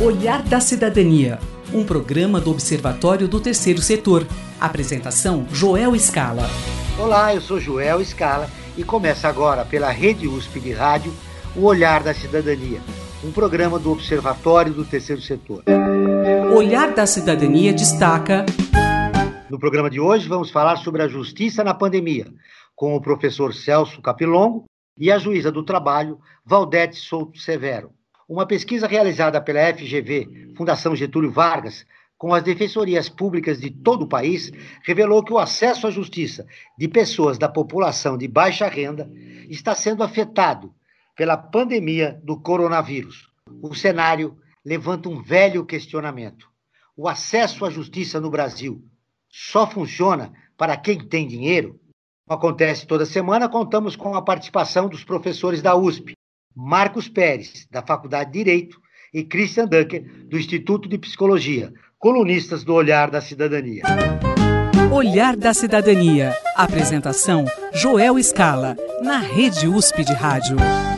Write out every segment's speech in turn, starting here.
Olhar da Cidadania, um programa do Observatório do Terceiro Setor. Apresentação, Joel Scala. Olá, eu sou Joel Scala e começa agora pela Rede USP de Rádio o Olhar da Cidadania, um programa do Observatório do Terceiro Setor. Olhar da Cidadania destaca... No programa de hoje vamos falar sobre a justiça na pandemia, com o professor Celso Capilongo e a juíza do trabalho, Valdete Souto Severo. Uma pesquisa realizada pela FGV, Fundação Getúlio Vargas, com as defensorias públicas de todo o país, revelou que o acesso à justiça de pessoas da população de baixa renda está sendo afetado pela pandemia do coronavírus. O cenário levanta um velho questionamento. O acesso à justiça no Brasil só funciona para quem tem dinheiro? Como acontece toda semana, contamos com a participação dos professores da USP, Marcos Pérez, da Faculdade de Direito, e Christian Dunker, do Instituto de Psicologia, colunistas do Olhar da Cidadania. Olhar da Cidadania. Apresentação, Joel Scala, na Rede USP de Rádio.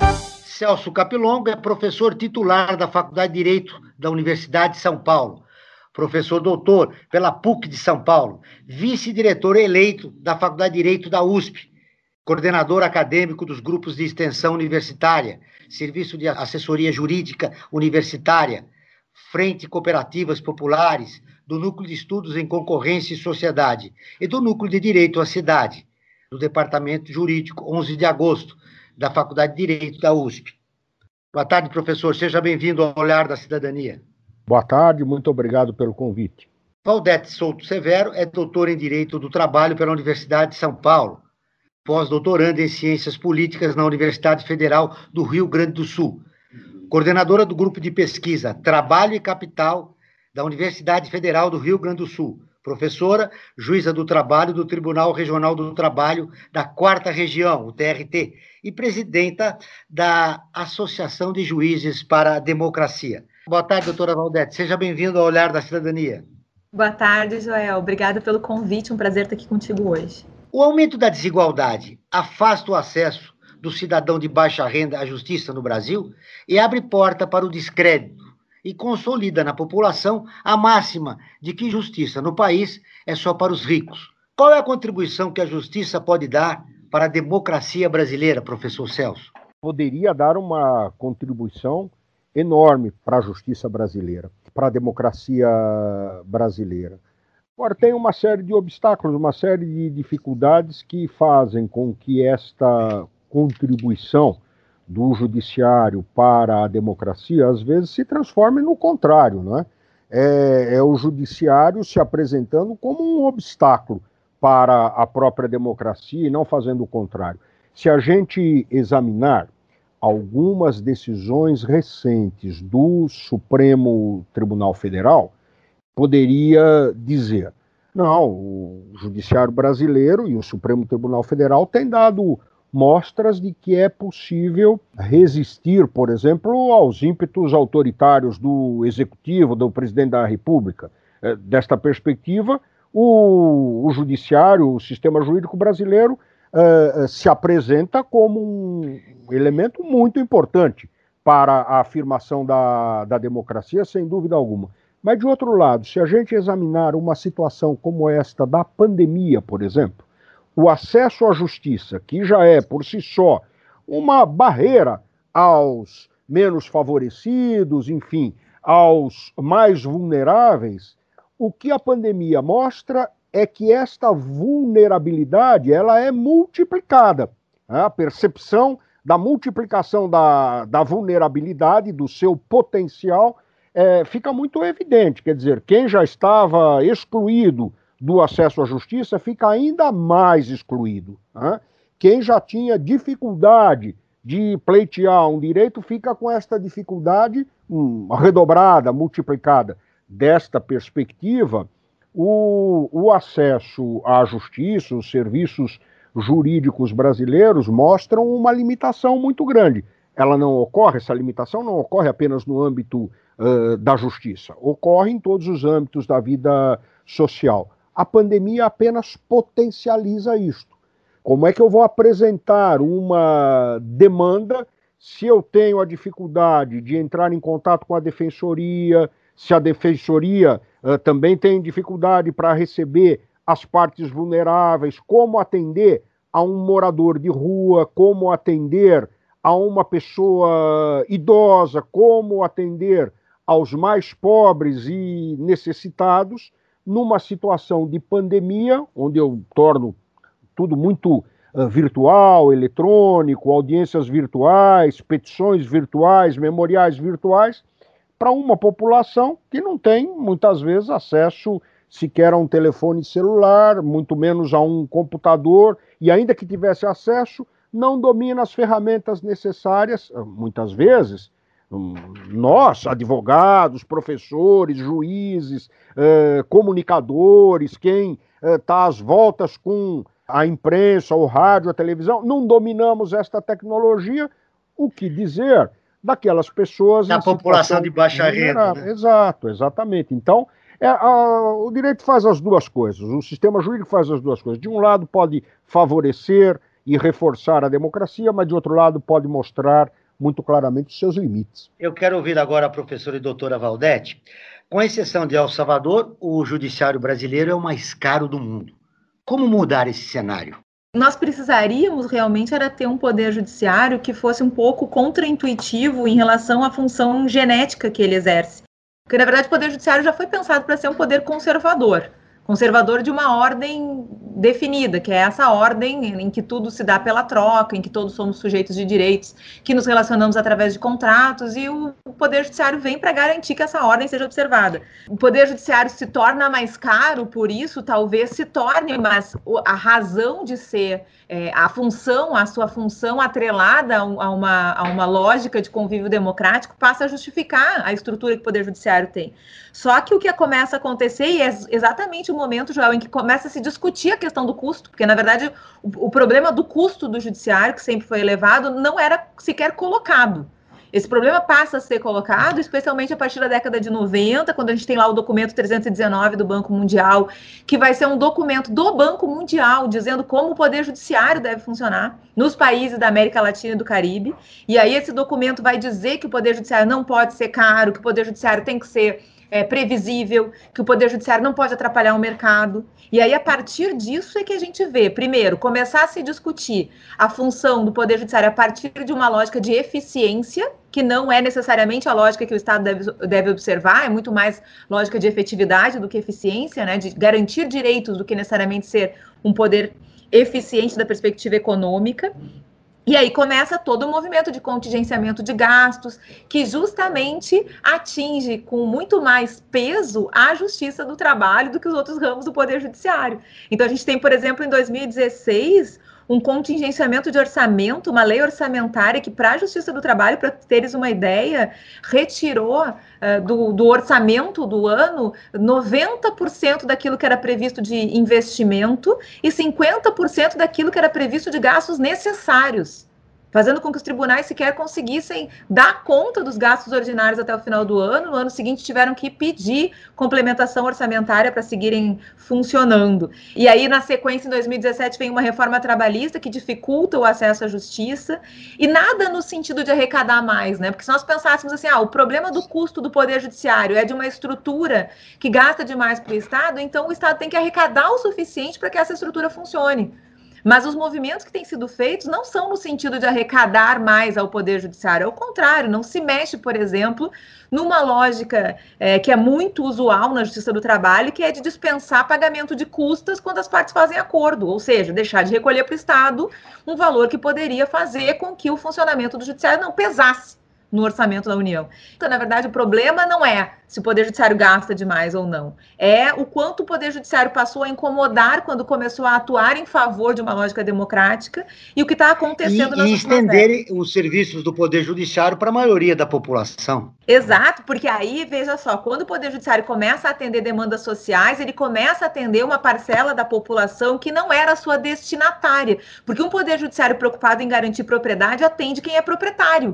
Celso Capilongo é professor titular da Faculdade de Direito da Universidade de São Paulo, professor doutor pela PUC de São Paulo, vice-diretor eleito da Faculdade de Direito da USP, coordenador acadêmico dos grupos de extensão universitária, Serviço de Assessoria Jurídica Universitária, Frente Cooperativas Populares, do Núcleo de Estudos em Concorrência e Sociedade e do Núcleo de Direito à Cidade, do Departamento Jurídico 11 de Agosto, da Faculdade de Direito da USP. Boa tarde, professor. Seja bem-vindo ao Olhar da Cidadania. Boa tarde, muito obrigado pelo convite. Valdete Souto Severo é doutor em Direito do Trabalho pela Universidade de São Paulo, pós-doutoranda em Ciências Políticas na Universidade Federal do Rio Grande do Sul, coordenadora do Grupo de Pesquisa Trabalho e Capital da Universidade Federal do Rio Grande do Sul, professora, juíza do trabalho do Tribunal Regional do Trabalho da 4ª Região, o TRT, e presidenta da Associação de Juízes para a Democracia. Boa tarde, doutora Valdete. Seja bem-vindo ao Olhar da Cidadania. Boa tarde, Joel. Obrigada pelo convite. Um prazer estar aqui contigo hoje. O aumento da desigualdade afasta o acesso do cidadão de baixa renda à justiça no Brasil e abre porta para o descrédito e consolida na população a máxima de que justiça no país é só para os ricos. Qual é a contribuição que a justiça pode dar para a democracia brasileira, professor Celso? Poderia dar uma contribuição enorme para a justiça brasileira, para a democracia brasileira. Agora, tem uma série de obstáculos, uma série de dificuldades que fazem com que esta contribuição do judiciário para a democracia, às vezes, se transforme no contrário, não é? É o judiciário se apresentando como um obstáculo para a própria democracia e não fazendo o contrário. Se a gente examinar algumas decisões recentes do Supremo Tribunal Federal, poderia dizer, não, o Judiciário brasileiro e o Supremo Tribunal Federal têm dado mostras de que é possível resistir, por exemplo, aos ímpetos autoritários do Executivo, do Presidente da República. Desta perspectiva, o Judiciário, o sistema jurídico brasileiro, se apresenta como um elemento muito importante para a afirmação da democracia, sem dúvida alguma. Mas, de outro lado, se a gente examinar uma situação como esta da pandemia, por exemplo, o acesso à justiça, que já é, por si só, uma barreira aos menos favorecidos, enfim, aos mais vulneráveis, o que a pandemia mostra é que esta vulnerabilidade ela é multiplicada. A percepção da multiplicação da vulnerabilidade, do seu potencial, fica muito evidente. Quer dizer, quem já estava excluído do acesso à justiça fica ainda mais excluído. Quem já tinha dificuldade de pleitear um direito fica com esta dificuldade redobrada, multiplicada. Desta perspectiva, o acesso à justiça, os serviços jurídicos brasileiros mostram uma limitação muito grande. Essa limitação não ocorre apenas no âmbito da justiça, ocorre em todos os âmbitos da vida social. A pandemia apenas potencializa isto. Como é que eu vou apresentar uma demanda se eu tenho a dificuldade de entrar em contato com a defensoria, se a defensoria também tem dificuldade para receber as partes vulneráveis, como atender a um morador de rua, como atender a uma pessoa idosa, como atender aos mais pobres e necessitados, numa situação de pandemia, onde eu torno tudo muito virtual, eletrônico, audiências virtuais, petições virtuais, memoriais virtuais, para uma população que não tem, muitas vezes, acesso sequer a um telefone celular, muito menos a um computador, e ainda que tivesse acesso, não domina as ferramentas necessárias, muitas vezes. Nós, advogados, professores, juízes, comunicadores, quem está às voltas com a imprensa, o rádio, a televisão, não dominamos esta tecnologia, o que dizer daquelas pessoas... Da população de baixa renda. Né? Exato, exatamente. Então, o direito faz as duas coisas, o sistema jurídico faz as duas coisas. De um lado pode favorecer e reforçar a democracia, mas de outro lado pode mostrar muito claramente os seus limites. Eu quero ouvir agora a professora e doutora Valdete. Com exceção de El Salvador, o judiciário brasileiro é o mais caro do mundo. Como mudar esse cenário? Nós precisaríamos realmente era ter um poder judiciário que fosse um pouco contraintuitivo em relação à função genética que ele exerce. Porque, na verdade, o poder judiciário já foi pensado para ser um poder conservador de uma ordem definida, que é essa ordem em que tudo se dá pela troca, em que todos somos sujeitos de direitos, que nos relacionamos através de contratos, e o Poder Judiciário vem para garantir que essa ordem seja observada. O Poder Judiciário se torna mais caro, por isso talvez se torne, mas a razão de ser, a sua função atrelada a uma lógica de convívio democrático passa a justificar a estrutura que o Poder Judiciário tem. Só que o que começa a acontecer, e é exatamente o momento, Joel, em que começa a se discutir a questão do custo, porque, na verdade, o problema do custo do judiciário, que sempre foi elevado, não era sequer colocado. Esse problema passa a ser colocado, especialmente a partir da década de 90, quando a gente tem lá o documento 319 do Banco Mundial, que vai ser um documento do Banco Mundial, dizendo como o Poder Judiciário deve funcionar nos países da América Latina e do Caribe. E aí esse documento vai dizer que o Poder Judiciário não pode ser caro, que o Poder Judiciário tem que ser previsível, que o Poder Judiciário não pode atrapalhar o mercado. E aí, a partir disso, é que a gente vê, primeiro, começar a se discutir a função do Poder Judiciário a partir de uma lógica de eficiência, que não é necessariamente a lógica que o Estado deve observar, é muito mais lógica de efetividade do que eficiência, né, de garantir direitos do que necessariamente ser um poder eficiente da perspectiva econômica. E aí começa todo o movimento de contingenciamento de gastos, que justamente atinge com muito mais peso a justiça do trabalho do que os outros ramos do Poder Judiciário. Então a gente tem, por exemplo, em 2016, um contingenciamento de orçamento, uma lei orçamentária que, para a Justiça do Trabalho, para teres uma ideia, retirou do orçamento do ano 90% daquilo que era previsto de investimento e 50% daquilo que era previsto de gastos necessários, fazendo com que os tribunais sequer conseguissem dar conta dos gastos ordinários até o final do ano. No ano seguinte tiveram que pedir complementação orçamentária para seguirem funcionando. E aí, na sequência, em 2017, vem uma reforma trabalhista que dificulta o acesso à justiça, e nada no sentido de arrecadar mais, né? Porque se nós pensássemos assim, o problema do custo do Poder Judiciário é de uma estrutura que gasta demais para o Estado, então o Estado tem que arrecadar o suficiente para que essa estrutura funcione. Mas os movimentos que têm sido feitos não são no sentido de arrecadar mais ao Poder Judiciário. Ao contrário, não se mexe, por exemplo, numa lógica que é muito usual na Justiça do Trabalho, que é de dispensar pagamento de custas quando as partes fazem acordo, ou seja, deixar de recolher para o Estado um valor que poderia fazer com que o funcionamento do Judiciário não pesasse no orçamento da União. Então, na verdade, o problema não é se o Poder Judiciário gasta demais ou não. É o quanto o Poder Judiciário passou a incomodar quando começou a atuar em favor de uma lógica democrática e o que está acontecendo nas últimas décadas. E estender os serviços do Poder Judiciário para a maioria da população. Exato, porque aí, veja só, quando o Poder Judiciário começa a atender demandas sociais, ele começa a atender uma parcela da população que não era a sua destinatária. Porque um Poder Judiciário preocupado em garantir propriedade atende quem é proprietário.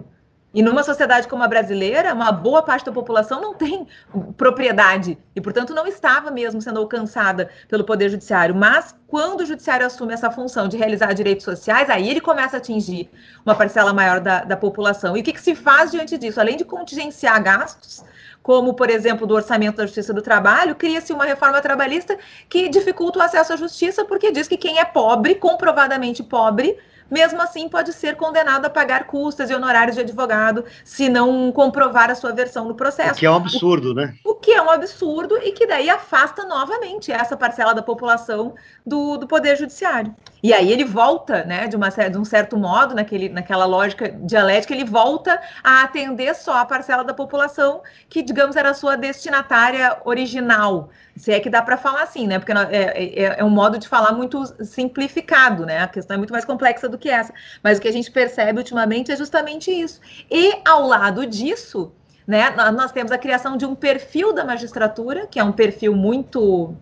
E numa sociedade como a brasileira, uma boa parte da população não tem propriedade e, portanto, não estava mesmo sendo alcançada pelo Poder Judiciário. Mas, quando o Judiciário assume essa função de realizar direitos sociais, aí ele começa a atingir uma parcela maior da população. E o que se faz diante disso? Além de contingenciar gastos, como, por exemplo, do orçamento da Justiça do Trabalho, cria-se uma reforma trabalhista que dificulta o acesso à justiça, porque diz que quem é pobre, comprovadamente pobre, mesmo assim pode ser condenado a pagar custas e honorários de advogado se não comprovar a sua versão no processo. O que é um absurdo, né? O que é um absurdo e que daí afasta novamente essa parcela da população do Poder Judiciário. E aí ele volta, né, de um certo modo, naquela lógica dialética, ele volta a atender só a parcela da população que, digamos, era a sua destinatária original. Se é que dá para falar assim, né? Porque é um modo de falar muito simplificado, né? A questão é muito mais complexa do que essa. Mas o que a gente percebe ultimamente é justamente isso. E, ao lado disso, né, nós temos a criação de um perfil da magistratura, que é um perfil muito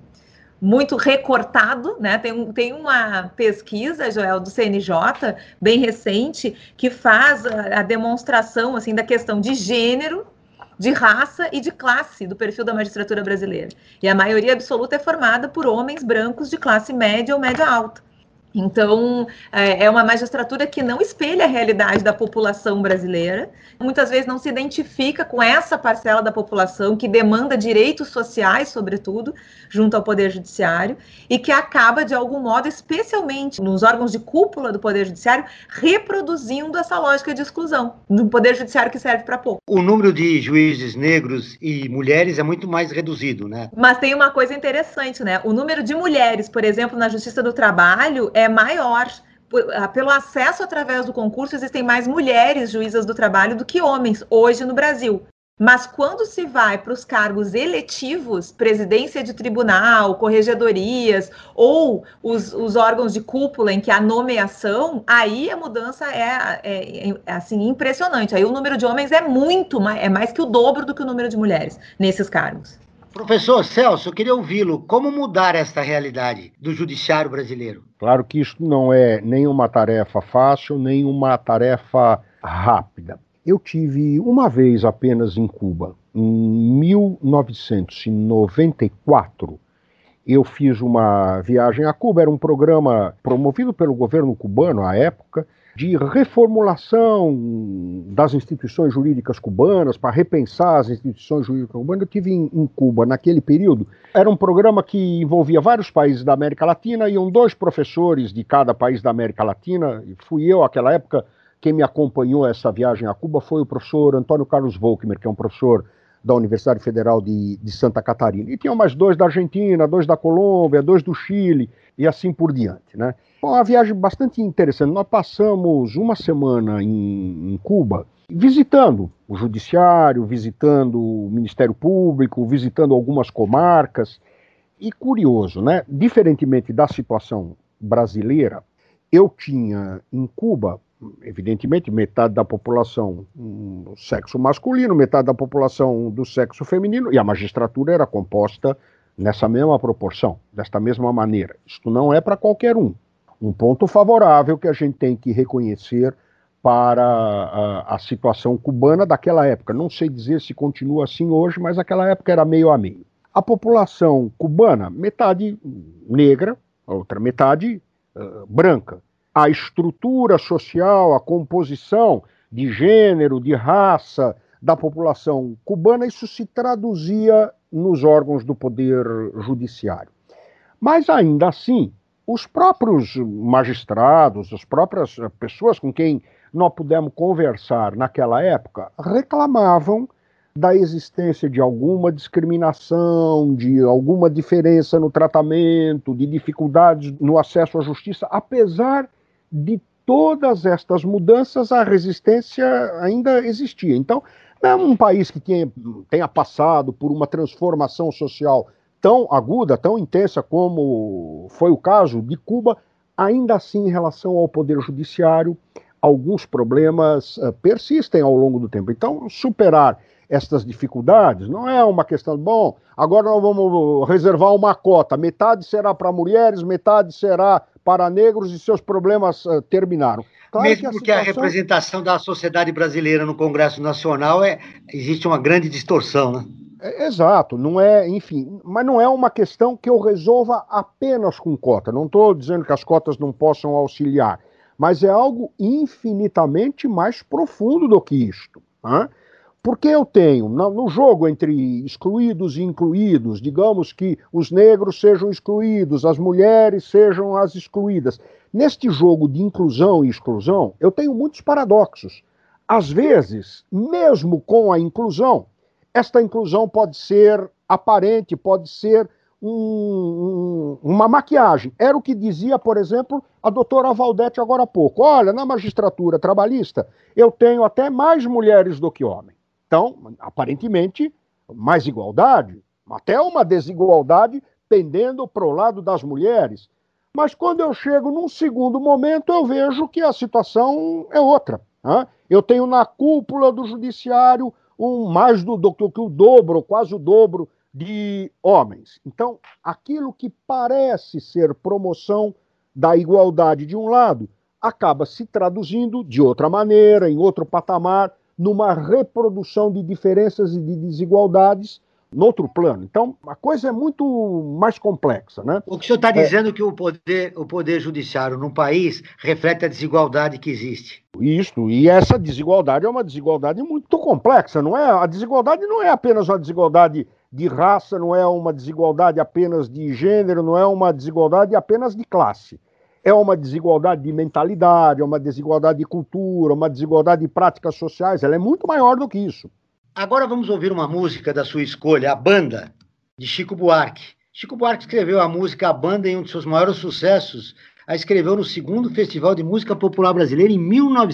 recortado, né? Tem uma pesquisa, Joel, do CNJ, bem recente, que faz a demonstração assim, da questão de gênero, de raça e de classe do perfil da magistratura brasileira. E a maioria absoluta é formada por homens brancos de classe média ou média alta. Então, é uma magistratura que não espelha a realidade da população brasileira, muitas vezes não se identifica com essa parcela da população que demanda direitos sociais, sobretudo, junto ao Poder Judiciário, e que acaba, de algum modo, especialmente nos órgãos de cúpula do Poder Judiciário, reproduzindo essa lógica de exclusão, no Poder Judiciário que serve para pouco. O número de juízes negros e mulheres é muito mais reduzido, né? Mas tem uma coisa interessante, né? O número de mulheres, por exemplo, na Justiça do Trabalho é maior. Pelo acesso através do concurso, existem mais mulheres juízas do trabalho do que homens hoje no Brasil. Mas quando se vai para os cargos eletivos, presidência de tribunal, corregedorias ou os órgãos de cúpula em que há nomeação, aí a mudança é assim, impressionante. Aí o número de homens é mais que o dobro do que o número de mulheres nesses cargos. Professor Celso, eu queria ouvi-lo. Como mudar esta realidade do judiciário brasileiro? Claro que isso não é nem uma tarefa fácil, nem uma tarefa rápida. Eu tive uma vez apenas em Cuba, em 1994. Eu fiz uma viagem a Cuba, era um programa promovido pelo governo cubano à época, de reformulação das instituições jurídicas cubanas, para repensar as instituições jurídicas cubanas. Eu estive em Cuba naquele período. Era um programa que envolvia vários países da América Latina, iam 2 professores de cada país da América Latina, e fui eu, naquela época, quem me acompanhou essa viagem a Cuba foi o professor Antônio Carlos Volkmer, que é um professor da Universidade Federal de Santa Catarina. E tinham mais 2 da Argentina, 2 da Colômbia, 2 do Chile, e assim por diante, né? Bom, uma viagem bastante interessante. Nós passamos uma semana em Cuba visitando o judiciário, visitando o Ministério Público, visitando algumas comarcas. E curioso, né? Diferentemente da situação brasileira, eu tinha em Cuba, evidentemente, metade da população do sexo masculino, metade da população do sexo feminino, e a magistratura era composta nessa mesma proporção, desta mesma maneira. Isto não é para qualquer um. Um ponto favorável que a gente tem que reconhecer para a situação cubana daquela época. Não sei dizer se continua assim hoje, mas naquela época era meio a meio. A população cubana, metade negra, a outra metade branca. A estrutura social, a composição de gênero, de raça da população cubana, isso se traduzia nos órgãos do Poder Judiciário. Mas ainda assim, os próprios magistrados, as próprias pessoas com quem nós pudemos conversar naquela época, reclamavam da existência de alguma discriminação, de alguma diferença no tratamento, de dificuldades no acesso à justiça. Apesar de todas estas mudanças, a resistência ainda existia. Então, não é um país que tenha passado por uma transformação social tão aguda, tão intensa como foi o caso de Cuba. Ainda assim, em relação ao Poder Judiciário, alguns problemas persistem ao longo do tempo. Então, superar estas dificuldades não é uma questão, bom, agora nós vamos reservar uma cota, metade será para mulheres, metade será para negros e seus problemas terminaram. Claro mesmo porque a representação da sociedade brasileira no Congresso Nacional existe uma grande distorção, né? Exato, não é, enfim, mas não é uma questão que eu resolva apenas com cota. Não estou dizendo que as cotas não possam auxiliar, mas é algo infinitamente mais profundo do que isto. Né? Porque eu tenho, no jogo entre excluídos e incluídos, digamos que os negros sejam excluídos, as mulheres sejam as excluídas. Neste jogo de inclusão e exclusão, eu tenho muitos paradoxos. Às vezes, mesmo com a inclusão, esta inclusão pode ser aparente, pode ser uma maquiagem. Era o que dizia, por exemplo, a doutora Valdete agora há pouco. Olha, na magistratura trabalhista, eu tenho até mais mulheres do que homens. Então, aparentemente, mais igualdade, até uma desigualdade pendendo para o lado das mulheres. Mas quando eu chego num segundo momento, eu vejo que a situação é outra. Né? Eu tenho na cúpula do judiciário mais do que o dobro, quase o dobro de homens. Então, aquilo que parece ser promoção da igualdade de um lado, acaba se traduzindo de outra maneira, em outro patamar, numa reprodução de diferenças e de desigualdades no outro plano. Então, a coisa é muito mais complexa, né? O que o senhor está dizendo é que o poder judiciário no país reflete a desigualdade que existe. Isso, e essa desigualdade é uma desigualdade muito complexa, não é? A desigualdade não é apenas uma desigualdade de raça, não é uma desigualdade apenas de gênero, não é uma desigualdade apenas de classe. É uma desigualdade de mentalidade, é uma desigualdade de cultura, uma desigualdade de práticas sociais, ela é muito maior do que isso. Agora vamos ouvir uma música da sua escolha, A Banda, de Chico Buarque. Chico Buarque escreveu a música A Banda em um de seus maiores sucessos. A escreveu no 2º Festival de Música Popular Brasileira em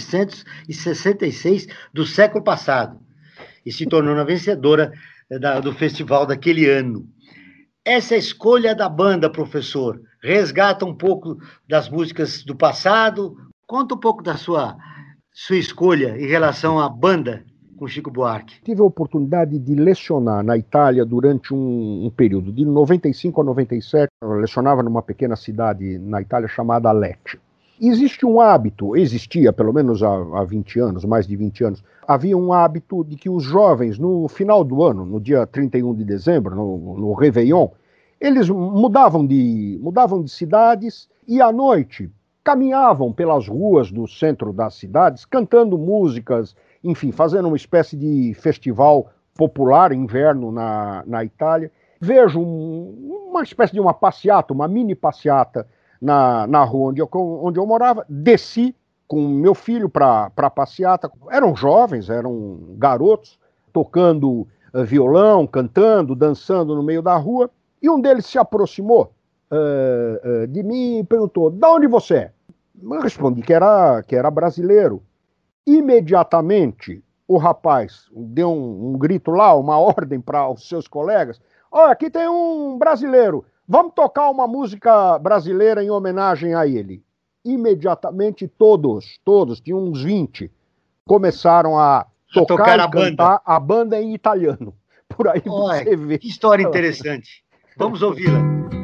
1966 do século passado. E se tornou a vencedora do festival daquele ano. Essa escolha da banda, professor, resgata um pouco das músicas do passado. Conta um pouco da sua escolha em relação à banda com Chico Buarque. Tive a oportunidade de lecionar na Itália durante um período, de 95 a 97, eu lecionava numa pequena cidade na Itália chamada Lecce. Existe um hábito, existia pelo menos há 20 anos, mais de 20 anos, havia um hábito de que os jovens, no final do ano, no dia 31 de dezembro, no Réveillon, eles mudavam de cidades e à noite caminhavam pelas ruas do centro das cidades, cantando músicas, enfim, fazendo uma espécie de festival popular inverno na Itália. Vejo uma espécie de uma passeata, uma mini passeata na rua onde eu morava, desci com meu filho para a passeata. Eram jovens, eram garotos, tocando violão, cantando, dançando no meio da rua, e um deles se aproximou de mim e perguntou: "De onde você é?" Eu respondi que era brasileiro. Imediatamente, o rapaz deu um grito lá, uma ordem para os seus colegas: "Olha, aqui tem um brasileiro, vamos tocar uma música brasileira em homenagem a ele." Imediatamente todos, tinham uns 20, começaram a tocar e cantar a banda em italiano. Por aí você vê. Que história interessante. Vamos ouvi-la.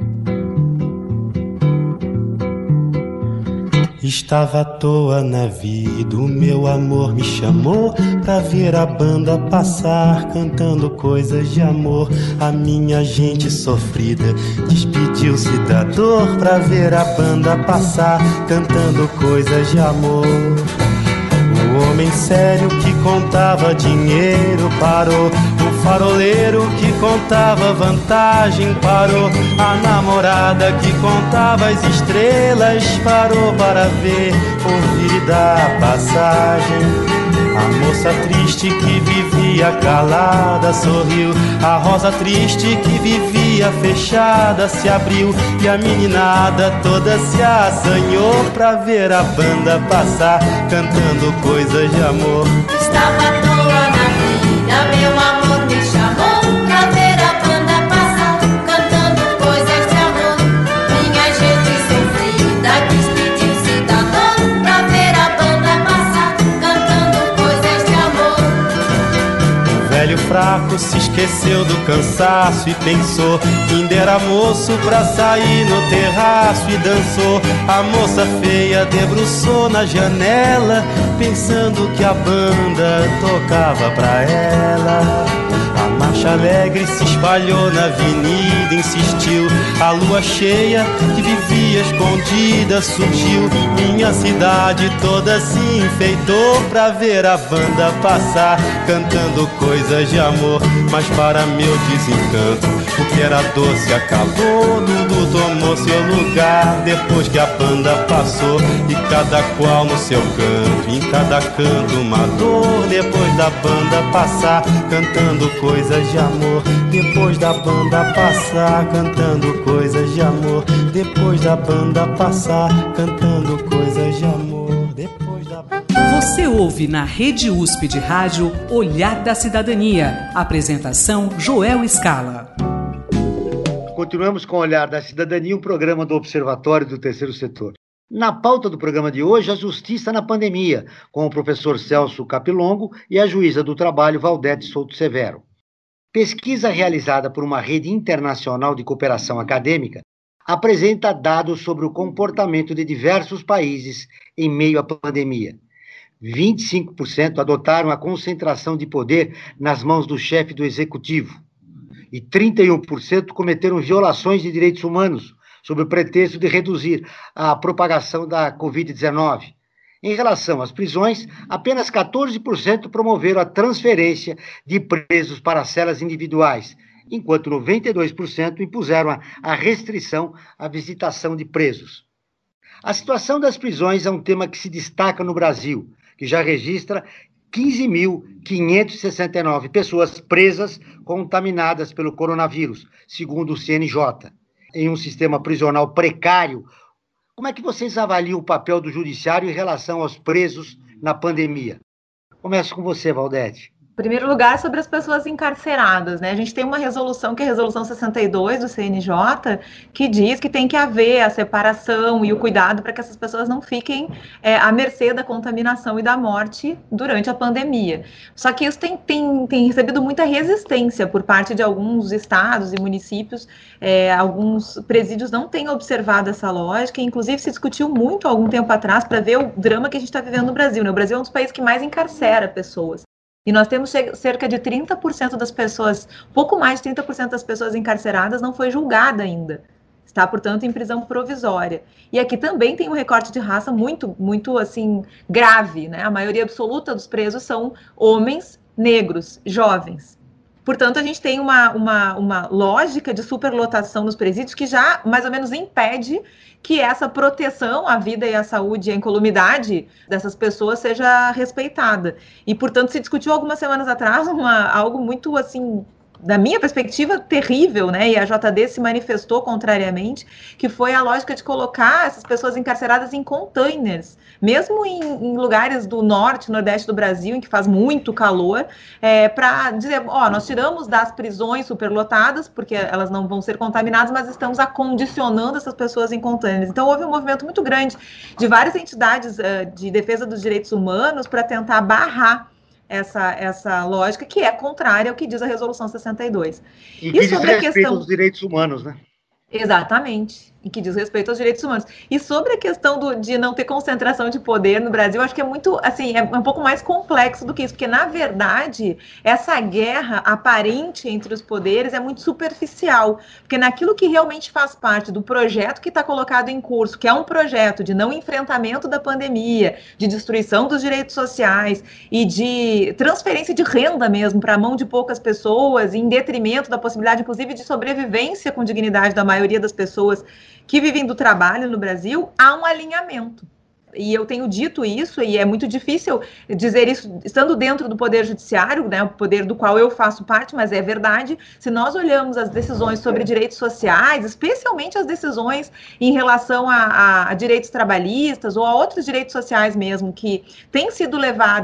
Estava à toa na vida, o meu amor me chamou pra ver a banda passar, cantando coisas de amor. A minha gente sofrida despediu-se da dor pra ver a banda passar, cantando coisas de amor. O homem sério que contava dinheiro parou, o faroleiro que contava vantagem parou, a namorada que contava as estrelas parou para ver, ouvir e dar passagem. A moça triste que vivia calada sorriu, a rosa triste que vivia fechada se abriu, e a meninada toda se assanhou pra ver a banda passar, cantando coisas de amor. Estava à toa na vida, meu amor me chamou pra ver a banda passar, cantando coisas de amor. Minha gente sofrida despediu-se da dor pra ver a banda passar, cantando coisas de amor. O velho fraco, se esqueceu do cansaço e pensou que ainda era moço pra sair no terraço e dançou. A moça feia debruçou na janela, pensando que a banda tocava pra ela. A marcha alegre se espalhou na avenida, insistiu. A lua cheia que vivia escondida surgiu. Minha cidade toda se enfeitou pra ver a banda passar, cantando coisas de amor. Mas para meu desencanto, o que era doce acabou. Dudu tomou seu lugar depois que a banda passou. E cada qual no seu canto, em cada canto uma dor. Depois da banda passar, cantando coisas de amor. Depois da banda passar, cantando coisas de amor. Depois da banda passar, cantando coisas de amor. Depois da... Você ouve na Rede USP de Rádio Olhar da Cidadania. Apresentação Joel Scala. Continuamos com o Olhar da Cidadania, um programa do Observatório do Terceiro Setor. Na pauta do programa de hoje, a justiça na pandemia, com o professor Celso Capilongo e a juíza do trabalho Valdete Souto Severo. Pesquisa realizada por uma rede internacional de cooperação acadêmica apresenta dados sobre o comportamento de diversos países em meio à pandemia. 25% adotaram a concentração de poder nas mãos do chefe do executivo e 31% cometeram violações de direitos humanos sob o pretexto de reduzir a propagação da Covid-19. Em relação às prisões, apenas 14% promoveram a transferência de presos para celas individuais, enquanto 92% impuseram a restrição à visitação de presos. A situação das prisões é um tema que se destaca no Brasil, que já registra 15.569 pessoas presas contaminadas pelo coronavírus, segundo o CNJ. Em um sistema prisional precário, como é que vocês avaliam o papel do judiciário em relação aos presos na pandemia? Começo com você, Valdete. Em primeiro lugar, sobre as pessoas encarceradas, né? A gente tem uma resolução, que é a resolução 62 do CNJ, que diz que tem que haver a separação e o cuidado para que essas pessoas não fiquem à mercê da contaminação e da morte durante a pandemia. Só que isso tem recebido muita resistência por parte de alguns estados e municípios. Alguns presídios não têm observado essa lógica, inclusive se discutiu muito há algum tempo atrás para ver o drama que a gente está vivendo no Brasil, né? O Brasil é um dos países que mais encarcera pessoas. E nós temos cerca de 30% das pessoas, pouco mais de 30% das pessoas encarceradas não foi julgada ainda. Está, portanto, em prisão provisória. E aqui também tem um recorte de raça muito, muito, assim, grave, né? A maioria absoluta dos presos são homens negros, jovens. Portanto, a gente tem uma lógica de superlotação nos presídios que já, mais ou menos, impede que essa proteção à vida e à saúde e à incolumidade dessas pessoas seja respeitada. E, portanto, se discutiu algumas semanas atrás algo muito, assim, da minha perspectiva, terrível, né? E a JD se manifestou contrariamente, que foi a lógica de colocar essas pessoas encarceradas em containers, mesmo em lugares do norte, nordeste do Brasil, em que faz muito calor, para dizer, nós tiramos das prisões superlotadas, porque elas não vão ser contaminadas, mas estamos acondicionando essas pessoas em containers. Então, houve um movimento muito grande de várias entidades de defesa dos direitos humanos para tentar barrar essa lógica que é contrária ao que diz a Resolução 62. E que diz respeito aos direitos humanos, né? Exatamente, e que diz respeito aos direitos humanos. E sobre a questão de não ter concentração de poder no Brasil, acho que é muito, assim, é um pouco mais complexo do que isso, porque, na verdade, essa guerra aparente entre os poderes é muito superficial, porque naquilo que realmente faz parte do projeto que está colocado em curso, que é um projeto de não enfrentamento da pandemia, de destruição dos direitos sociais e de transferência de renda mesmo para a mão de poucas pessoas, em detrimento da possibilidade, inclusive, de sobrevivência com dignidade da maioria das pessoas que vivem do trabalho no Brasil, há um alinhamento. E eu tenho dito isso, e é muito difícil dizer isso estando dentro do Poder Judiciário, né, o poder do qual eu faço parte, mas é verdade. Se nós olhamos as decisões sobre direitos sociais, especialmente as decisões em relação a direitos trabalhistas ou a outros direitos sociais mesmo, que têm sido levadas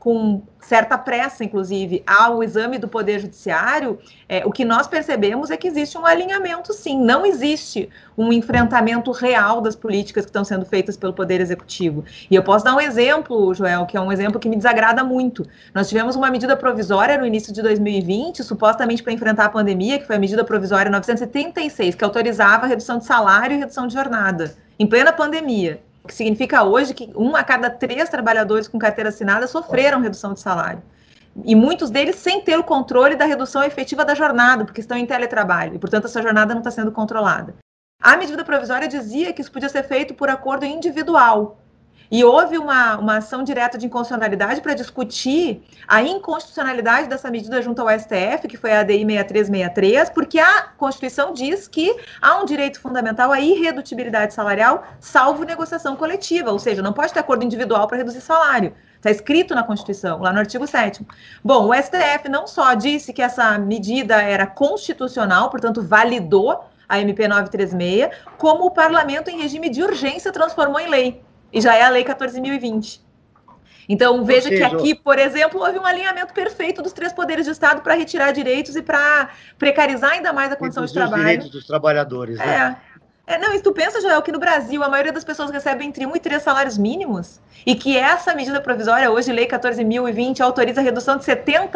com certa pressa, inclusive, ao exame do Poder Judiciário, o que nós percebemos é que existe um alinhamento, sim. Não existe um enfrentamento real das políticas que estão sendo feitas pelo Poder Executivo. E eu posso dar um exemplo, Joel, que é um exemplo que me desagrada muito. Nós tivemos uma medida provisória no início de 2020, supostamente para enfrentar a pandemia, que foi a medida provisória 936, que autorizava a redução de salário e redução de jornada, em plena pandemia. O que significa hoje que 1 a cada 3 trabalhadores com carteira assinada sofreram redução de salário. E muitos deles sem ter o controle da redução efetiva da jornada, porque estão em teletrabalho, e, portanto, essa jornada não está sendo controlada. A medida provisória dizia que isso podia ser feito por acordo individual. E houve uma ação direta de inconstitucionalidade para discutir a inconstitucionalidade dessa medida junto ao STF, que foi a ADI 6363, porque a Constituição diz que há um direito fundamental à irredutibilidade salarial, salvo negociação coletiva, ou seja, não pode ter acordo individual para reduzir salário. Está escrito na Constituição, lá no artigo 7º. Bom, o STF não só disse que essa medida era constitucional, portanto, validou a MP 936, como o parlamento, em regime de urgência, transformou em lei. E já é a Lei 14.020. Então, veja que aqui, por exemplo, houve um alinhamento perfeito dos 3 poderes de Estado para retirar direitos e para precarizar ainda mais a condição de trabalho. Os direitos dos trabalhadores, né? Não, e tu pensa, Joel, que no Brasil a maioria das pessoas recebe entre 1 e 3 salários mínimos, e que essa medida provisória, hoje, Lei 14.020, autoriza a redução de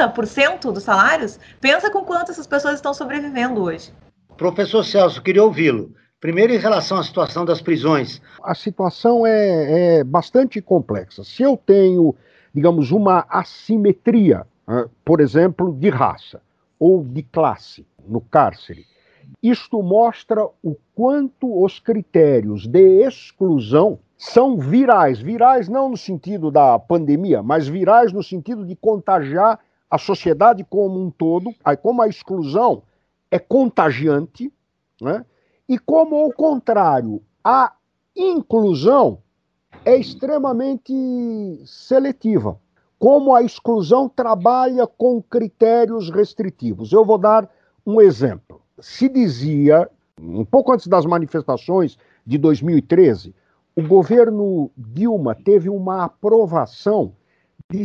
70% dos salários? Pensa com quanto essas pessoas estão sobrevivendo hoje. Professor Celso, queria ouvi-lo. Primeiro, em relação à situação das prisões. A situação é bastante complexa. Se eu tenho, digamos, uma assimetria, por exemplo, de raça ou de classe no cárcere, isto mostra o quanto os critérios de exclusão são virais. Virais não no sentido da pandemia, mas virais no sentido de contagiar a sociedade como um todo. Aí, como a exclusão é contagiante, né? E como, ao contrário, a inclusão é extremamente seletiva. Como a exclusão trabalha com critérios restritivos. Eu vou dar um exemplo. Se dizia, um pouco antes das manifestações de 2013, o governo Dilma teve uma aprovação de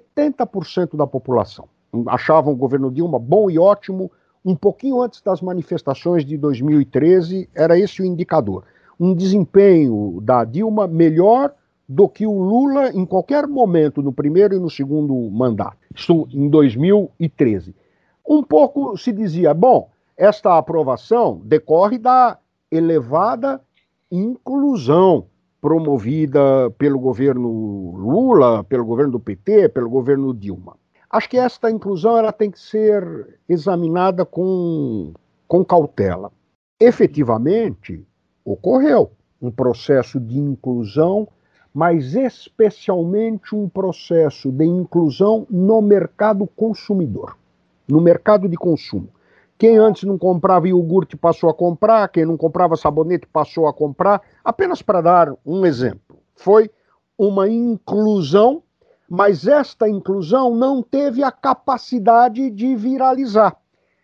70% da população. Achavam o governo Dilma bom e ótimo. Um pouquinho antes das manifestações de 2013, era esse o indicador. Um desempenho da Dilma melhor do que o Lula em qualquer momento, no primeiro e no segundo mandato. Isso em 2013. Um pouco se dizia, bom, esta aprovação decorre da elevada inclusão promovida pelo governo Lula, pelo governo do PT, pelo governo Dilma. Acho que esta inclusão ela tem que ser examinada com cautela. Efetivamente, ocorreu um processo de inclusão, mas especialmente um processo de inclusão no mercado consumidor, no mercado de consumo. Quem antes não comprava iogurte passou a comprar, quem não comprava sabonete passou a comprar, apenas para dar um exemplo. Foi uma inclusão, mas esta inclusão não teve a capacidade de viralizar,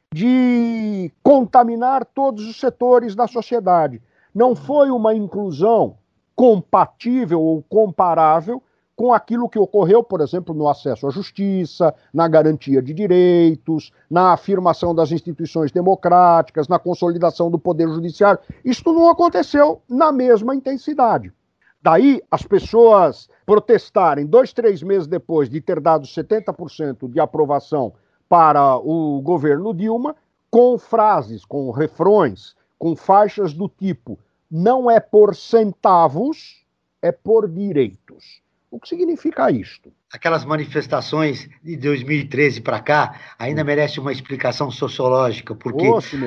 de contaminar todos os setores da sociedade. Não foi uma inclusão compatível ou comparável com aquilo que ocorreu, por exemplo, no acesso à justiça, na garantia de direitos, na afirmação das instituições democráticas, na consolidação do poder judiciário. Isto não aconteceu na mesma intensidade. Daí, as pessoas protestarem 2, 3 meses depois de ter dado 70% de aprovação para o governo Dilma, com frases, com refrões, com faixas do tipo: não é por centavos, é por direitos. O que significa isto? Aquelas manifestações de 2013 para cá ainda merece uma explicação sociológica, porque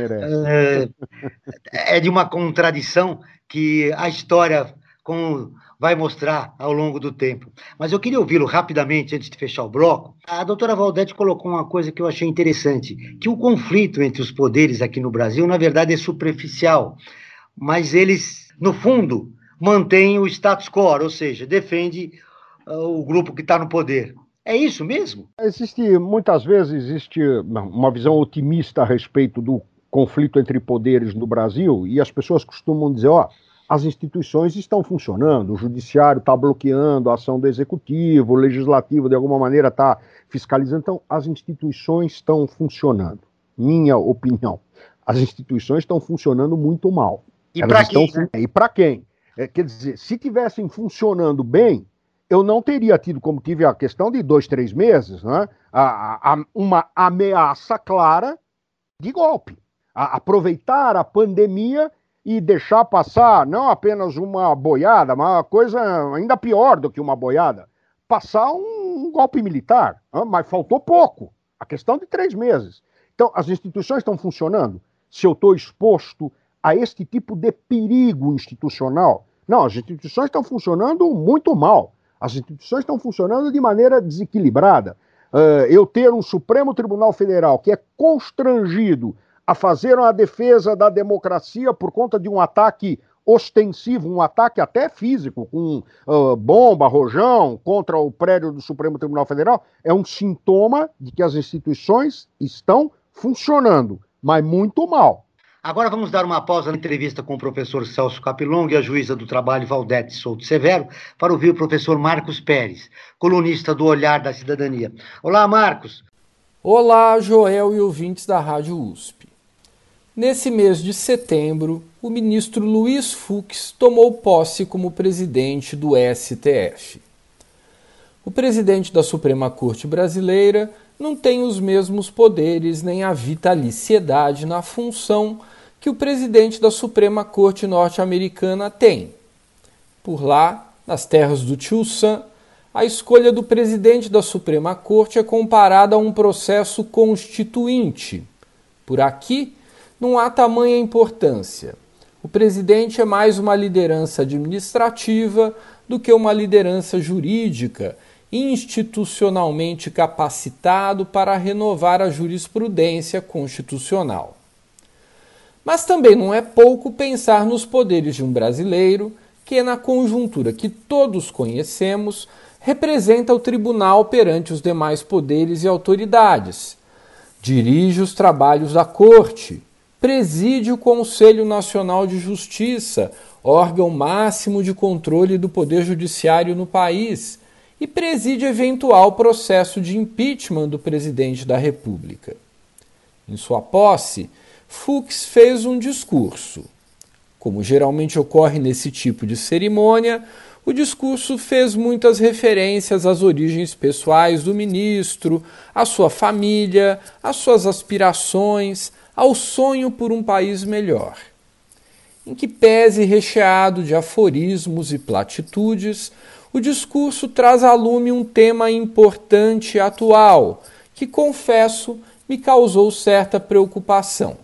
é de uma contradição que a história vai mostrar ao longo do tempo. Mas eu queria ouvi-lo rapidamente, antes de fechar o bloco. A doutora Valdete colocou uma coisa que eu achei interessante, que o conflito entre os poderes aqui no Brasil, na verdade, é superficial, mas eles, no fundo, mantêm o status quo, ou seja, defende o grupo que está no poder. É isso mesmo? Muitas vezes existe uma visão otimista a respeito do conflito entre poderes no Brasil, e as pessoas costumam dizer, as instituições estão funcionando, o judiciário está bloqueando a ação do executivo, o legislativo de alguma maneira está fiscalizando, então as instituições estão funcionando. Minha opinião, as instituições estão funcionando muito mal. E para quem? Né? E para quem? Quer dizer, se tivessem funcionando bem, eu não teria tido, como tive a questão de 2, 3 meses, né, uma ameaça clara de golpe. Aproveitar a pandemia e deixar passar não apenas uma boiada, mas uma coisa ainda pior do que uma boiada, passar um golpe militar, mas faltou pouco, a questão de 3 meses. Então, as instituições estão funcionando? Se eu estou exposto a este tipo de perigo institucional? Não, as instituições estão funcionando muito mal, as instituições estão funcionando de maneira desequilibrada. Eu ter um Supremo Tribunal Federal que é constrangido a fazer uma defesa da democracia por conta de um ataque ostensivo, um ataque até físico, com bomba, rojão, contra o prédio do Supremo Tribunal Federal, é um sintoma de que as instituições estão funcionando, mas muito mal. Agora vamos dar uma pausa na entrevista com o professor Celso Capilongo e a juíza do trabalho Valdete Souto Severo para ouvir o professor Marcos Pérez, colunista do Olhar da Cidadania. Olá, Marcos. Olá, Joel e ouvintes da Rádio USP. Nesse mês de setembro, o ministro Luiz Fux tomou posse como presidente do STF. O presidente da Suprema Corte Brasileira não tem os mesmos poderes nem a vitaliciedade na função que o presidente da Suprema Corte norte-americana tem. Por lá, nas terras do Tio Sam, a escolha do presidente da Suprema Corte é comparada a um processo constituinte. Por aqui, não há tamanha importância. O presidente é mais uma liderança administrativa do que uma liderança jurídica, institucionalmente capacitado para renovar a jurisprudência constitucional. Mas também não é pouco pensar nos poderes de um brasileiro que, na conjuntura que todos conhecemos, representa o tribunal perante os demais poderes e autoridades, dirige os trabalhos da Corte, preside o Conselho Nacional de Justiça, órgão máximo de controle do Poder Judiciário no país, e preside eventual processo de impeachment do presidente da República. Em sua posse, Fux fez um discurso. Como geralmente ocorre nesse tipo de cerimônia, o discurso fez muitas referências às origens pessoais do ministro, à sua família, às suas aspirações, ao sonho por um país melhor. Em que pese recheado de aforismos e platitudes, o discurso traz à lume um tema importante e atual, que, confesso, me causou certa preocupação.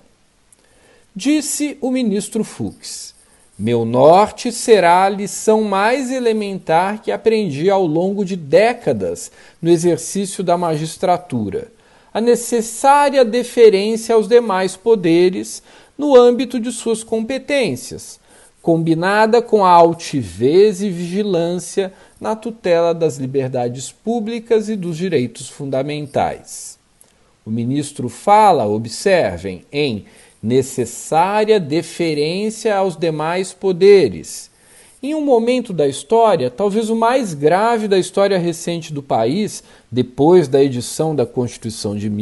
Disse o ministro Fux: "Meu norte será a lição mais elementar que aprendi ao longo de décadas no exercício da magistratura, a necessária deferência aos demais poderes no âmbito de suas competências, combinada com a altivez e vigilância na tutela das liberdades públicas e dos direitos fundamentais." O ministro fala, observem, em necessária deferência aos demais poderes. Em um momento da história, talvez o mais grave da história recente do país, depois da edição da Constituição de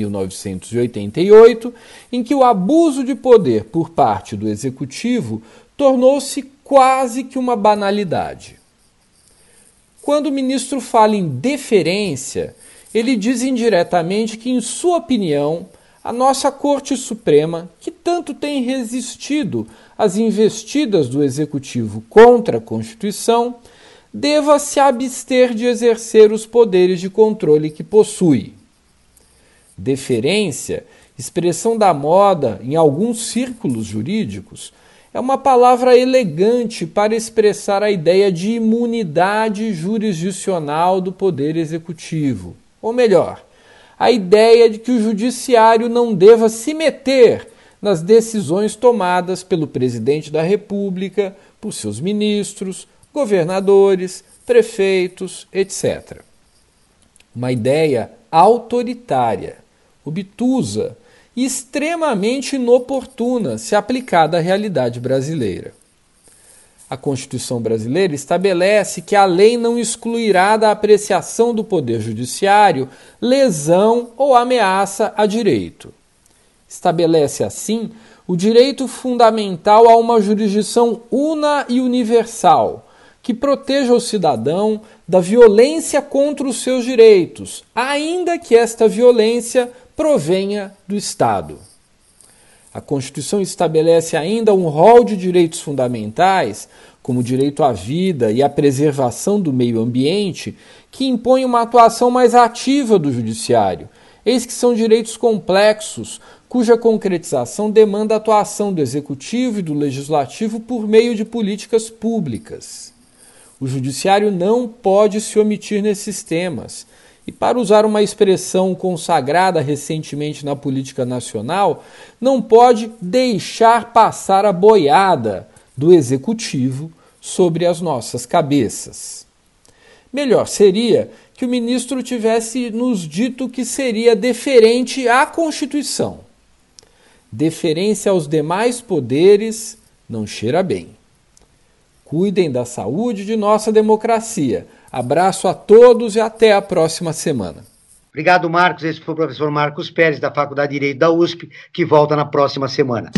1988, em que o abuso de poder por parte do Executivo tornou-se quase que uma banalidade. Quando o ministro fala em deferência, ele diz indiretamente que, em sua opinião, a nossa Corte Suprema, que tanto tem resistido às investidas do Executivo contra a Constituição, deva se abster de exercer os poderes de controle que possui. Deferência, expressão da moda em alguns círculos jurídicos, é uma palavra elegante para expressar a ideia de imunidade jurisdicional do Poder Executivo. Ou melhor, a ideia de que o Judiciário não deva se meter nas decisões tomadas pelo Presidente da República, por seus ministros, governadores, prefeitos, etc. Uma ideia autoritária, obtusa e extremamente inoportuna se aplicada à realidade brasileira. A Constituição brasileira estabelece que a lei não excluirá da apreciação do Poder Judiciário lesão ou ameaça a direito. Estabelece, assim, o direito fundamental a uma jurisdição una e universal, que proteja o cidadão da violência contra os seus direitos, ainda que esta violência provenha do Estado. A Constituição estabelece ainda um rol de direitos fundamentais, como o direito à vida e à preservação do meio ambiente, que impõe uma atuação mais ativa do Judiciário. Eis que são direitos complexos, cuja concretização demanda a atuação do Executivo e do Legislativo por meio de políticas públicas. O Judiciário não pode se omitir nesses temas. E, para usar uma expressão consagrada recentemente na política nacional, não pode deixar passar a boiada do Executivo sobre as nossas cabeças. Melhor seria que o ministro tivesse nos dito que seria deferente à Constituição. Deferência aos demais poderes não cheira bem. Cuidem da saúde de nossa democracia. Abraço a todos e até a próxima semana. Obrigado, Marcos. Esse foi o professor Marcos Pérez, da Faculdade de Direito da USP, que volta na próxima semana.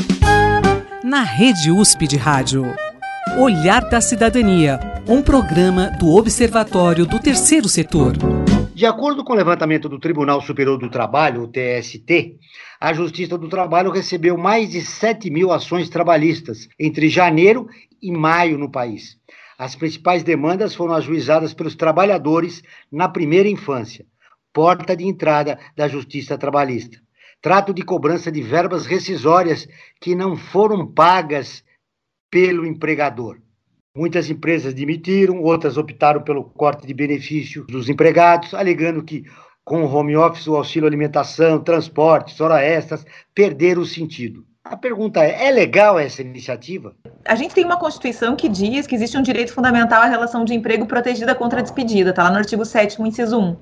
Na Rede USP de Rádio, Olhar da Cidadania, um programa do Observatório do Terceiro Setor. De acordo com o levantamento do Tribunal Superior do Trabalho, o TST, a Justiça do Trabalho recebeu mais de 7 mil ações trabalhistas entre janeiro e maio no país. As principais demandas foram ajuizadas pelos trabalhadores na primeira infância, porta de entrada da Justiça Trabalhista. Trato de cobrança de verbas rescisórias que não foram pagas pelo empregador. Muitas empresas demitiram, outras optaram pelo corte de benefício dos empregados, alegando que com o home office, o auxílio alimentação, transportes, horas extras, perderam o sentido. A pergunta é legal essa iniciativa? A gente tem uma Constituição que diz que existe um direito fundamental à relação de emprego protegida contra a despedida, está lá no artigo 7º, inciso 1.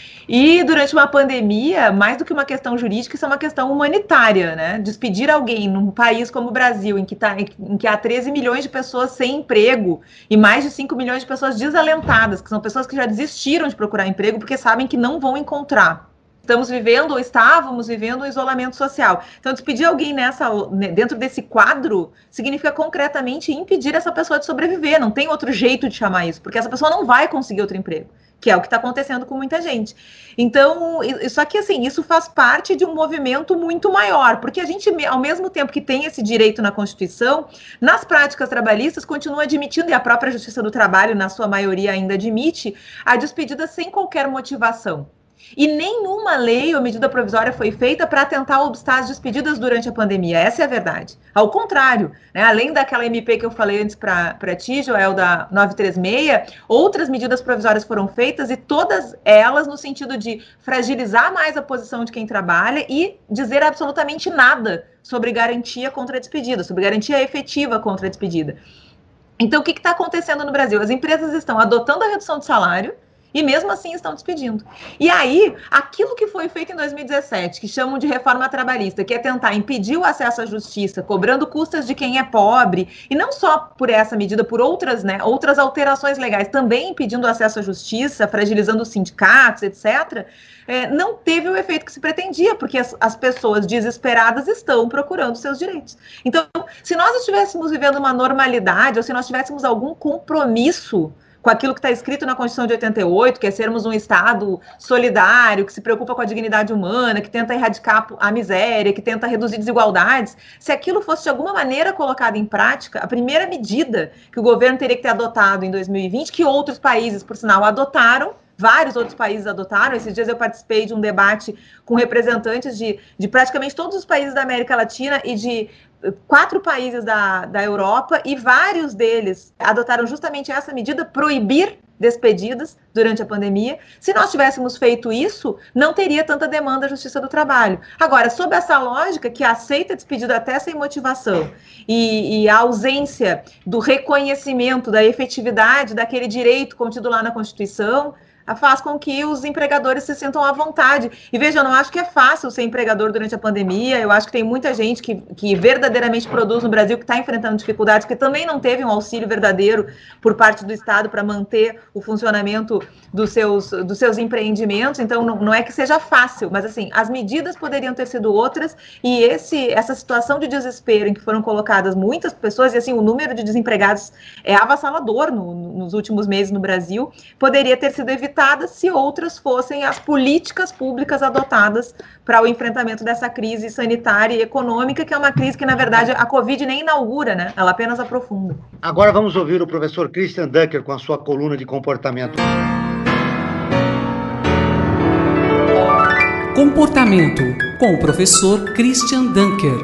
E durante uma pandemia, mais do que uma questão jurídica, isso é uma questão humanitária, né? Despedir alguém num país como o Brasil, em que há 13 milhões de pessoas sem emprego e mais de 5 milhões de pessoas desalentadas, que são pessoas que já desistiram de procurar emprego porque sabem que não vão encontrar. Estamos vivendo ou estávamos vivendo um isolamento social. Então, despedir alguém dentro desse quadro significa concretamente impedir essa pessoa de sobreviver. Não tem outro jeito de chamar isso, porque essa pessoa não vai conseguir outro emprego, que é o que está acontecendo com muita gente. Então, só que assim, isso faz parte de um movimento muito maior, porque a gente, ao mesmo tempo que tem esse direito na Constituição, nas práticas trabalhistas continua admitindo, e a própria Justiça do Trabalho, na sua maioria, ainda admite, a despedida sem qualquer motivação. E nenhuma lei ou medida provisória foi feita para tentar obstar as despedidas durante a pandemia. Essa é a verdade. Ao contrário, né, além daquela MP que eu falei antes para ti, Joel, da 936, outras medidas provisórias foram feitas e todas elas no sentido de fragilizar mais a posição de quem trabalha e dizer absolutamente nada sobre garantia contra a despedida, sobre garantia efetiva contra a despedida. Então, o que está acontecendo no Brasil? As empresas estão adotando a redução de salário e mesmo assim estão despedindo. E aí, aquilo que foi feito em 2017, que chamam de reforma trabalhista, que é tentar impedir o acesso à justiça, cobrando custas de quem é pobre, e não só por essa medida, por outras, né, outras alterações legais, também impedindo o acesso à justiça, fragilizando os sindicatos, etc., não teve o efeito que se pretendia, porque as pessoas desesperadas estão procurando seus direitos. Então, se nós estivéssemos vivendo uma normalidade, ou se nós tivéssemos algum compromisso com aquilo que está escrito na Constituição de 88, que é sermos um Estado solidário, que se preocupa com a dignidade humana, que tenta erradicar a miséria, que tenta reduzir desigualdades, se aquilo fosse de alguma maneira colocado em prática, a primeira medida que o governo teria que ter adotado em 2020, que outros países, por sinal, adotaram, vários outros países adotaram. Esses dias eu participei de um debate com representantes de praticamente todos os países da América Latina e de 4 países da Europa, e vários deles adotaram justamente essa medida, proibir despedidas durante a pandemia. Se nós tivéssemos feito isso, não teria tanta demanda à Justiça do Trabalho. Agora, sob essa lógica que aceita despedida até sem motivação e a ausência do reconhecimento da efetividade daquele direito contido lá na Constituição, faz com que os empregadores se sintam à vontade. E veja, eu não acho que é fácil ser empregador durante a pandemia, eu acho que tem muita gente que verdadeiramente produz no Brasil, que está enfrentando dificuldades, que também não teve um auxílio verdadeiro por parte do Estado para manter o funcionamento dos seus empreendimentos. Então, não é que seja fácil, mas assim, as medidas poderiam ter sido outras, e essa situação de desespero em que foram colocadas muitas pessoas, e assim, o número de desempregados é avassalador nos últimos meses no Brasil, poderia ter sido evitada se outras fossem as políticas públicas adotadas para o enfrentamento dessa crise sanitária e econômica, que é uma crise que, na verdade, a Covid nem inaugura, né? Ela apenas aprofunda. Agora vamos ouvir o professor Christian Dunker com a sua coluna de comportamento. Comportamento, com o professor Christian Dunker.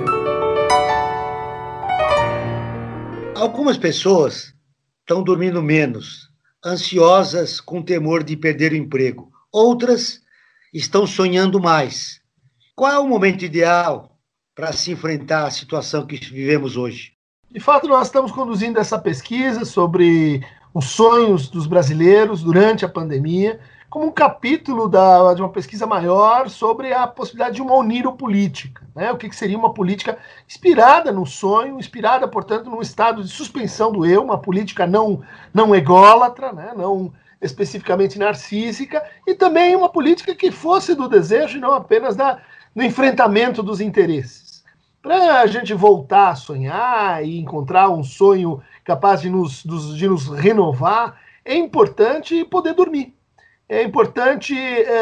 Algumas pessoas estão dormindo menos, ansiosas com temor de perder o emprego. Outras estão sonhando mais. Qual é o momento ideal para se enfrentar a situação que vivemos hoje? De fato, nós estamos conduzindo essa pesquisa sobre os sonhos dos brasileiros durante a pandemia, como um capítulo de uma pesquisa maior sobre a possibilidade de uma oniro-política, né? O que seria uma política inspirada no sonho, inspirada, portanto, num estado de suspensão do eu, uma política não ególatra, né? Não especificamente narcísica, e também uma política que fosse do desejo e não apenas no enfrentamento dos interesses. Para a gente voltar a sonhar e encontrar um sonho capaz de nos renovar, é importante poder dormir. É importante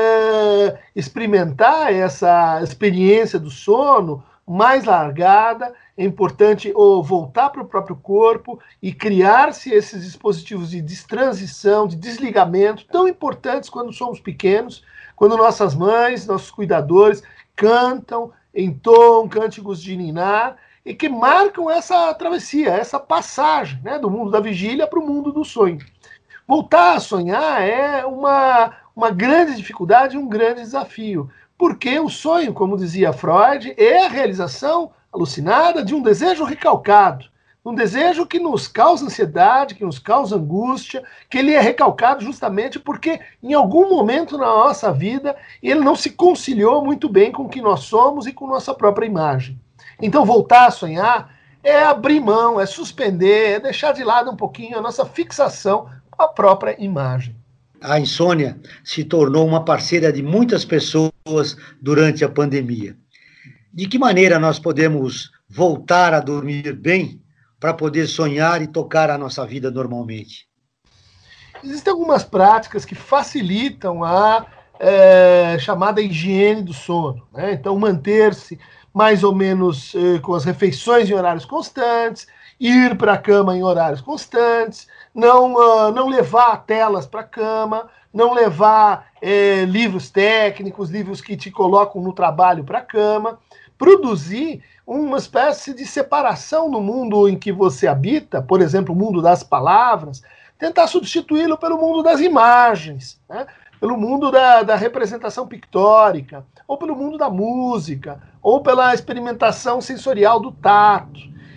experimentar essa experiência do sono mais largada, é importante voltar para o próprio corpo e criar-se esses dispositivos de destransição, de desligamento, tão importantes quando somos pequenos, quando nossas mães, nossos cuidadores cantam, entoam cânticos de ninar, e que marcam essa travessia, essa passagem, né, do mundo da vigília para o mundo do sonho. Voltar a sonhar é uma grande dificuldade, um grande desafio, porque o sonho, como dizia Freud, é a realização alucinada de um desejo recalcado, um desejo que nos causa ansiedade, que nos causa angústia, que ele é recalcado justamente porque em algum momento na nossa vida ele não se conciliou muito bem com o que nós somos e com nossa própria imagem. Então voltar a sonhar é abrir mão, é suspender, é deixar de lado um pouquinho a nossa fixação com a própria imagem. A insônia se tornou uma parceira de muitas pessoas durante a pandemia. De que maneira nós podemos voltar a dormir bem para poder sonhar e tocar a nossa vida normalmente? Existem algumas práticas que facilitam a chamada higiene do sono, né? Então, manter-se mais ou menos com as refeições em horários constantes, ir para a cama em horários constantes, não levar telas para a cama, não levar livros técnicos, livros que te colocam no trabalho para a cama, produzir uma espécie de separação no mundo em que você habita, por exemplo, o mundo das palavras, tentar substituí-lo pelo mundo das imagens, né? Pelo mundo da representação pictórica, ou pelo mundo da música, ou pela experimentação sensorial do tato.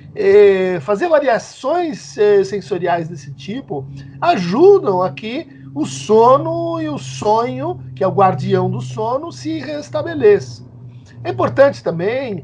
Fazer variações sensoriais desse tipo ajudam a que o sono e o sonho, que é o guardião do sono, se restabeleça. É importante também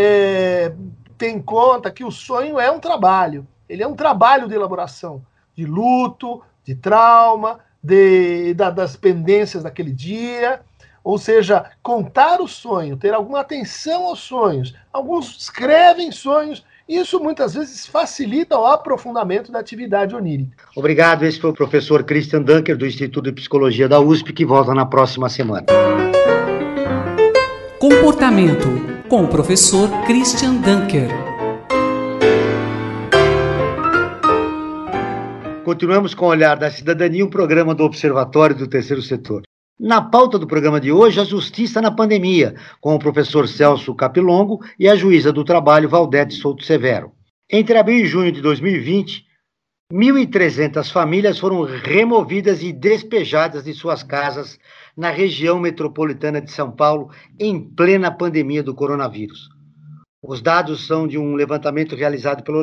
ter em conta que o sonho é um trabalho. Ele é um trabalho de elaboração de luto, de trauma, das pendências daquele dia. Ou seja, contar o sonho, ter alguma atenção aos sonhos. Alguns escrevem sonhos. Isso muitas vezes facilita o aprofundamento da atividade onírica. Obrigado. Esse foi o professor Christian Dunker, do Instituto de Psicologia da USP, que volta na próxima semana. Comportamento, com o professor Christian Dunker. Continuamos com o Olhar da Cidadania, um programa do Observatório do Terceiro Setor. Na pauta do programa de hoje, a justiça na pandemia, com o professor Celso Capilongo e a juíza do trabalho, Valdete Souto Severo. Entre abril e junho de 2020, 1.300 famílias foram removidas e despejadas de suas casas na região metropolitana de São Paulo, em plena pandemia do coronavírus. Os dados são de um levantamento realizado pelo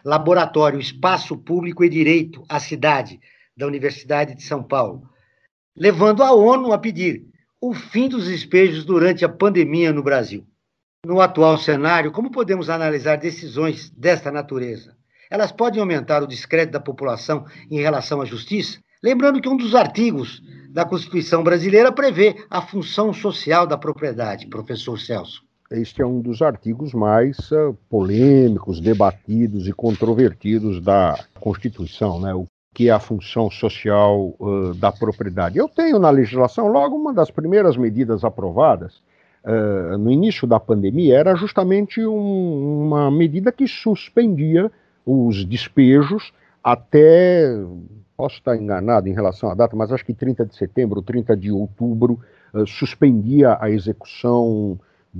Laboratório Espaço Público e Direito à Cidade, da Universidade de São Paulo. levando a ONU a pedir o fim dos despejos durante a pandemia no Brasil. No atual cenário, como podemos analisar decisões desta natureza? Elas podem aumentar o descrédito da população em relação à justiça? Lembrando que um dos artigos da Constituição brasileira prevê a função social da propriedade, professor Celso. Este é um dos artigos mais polêmicos, debatidos e controvertidos da Constituição, né? O que é a função social da propriedade. Eu tenho na legislação, logo, uma das primeiras medidas aprovadas no início da pandemia era justamente uma medida que suspendia os despejos até, posso estar enganado em relação à data, mas acho que 30 de setembro, 30 de outubro, suspendia a execução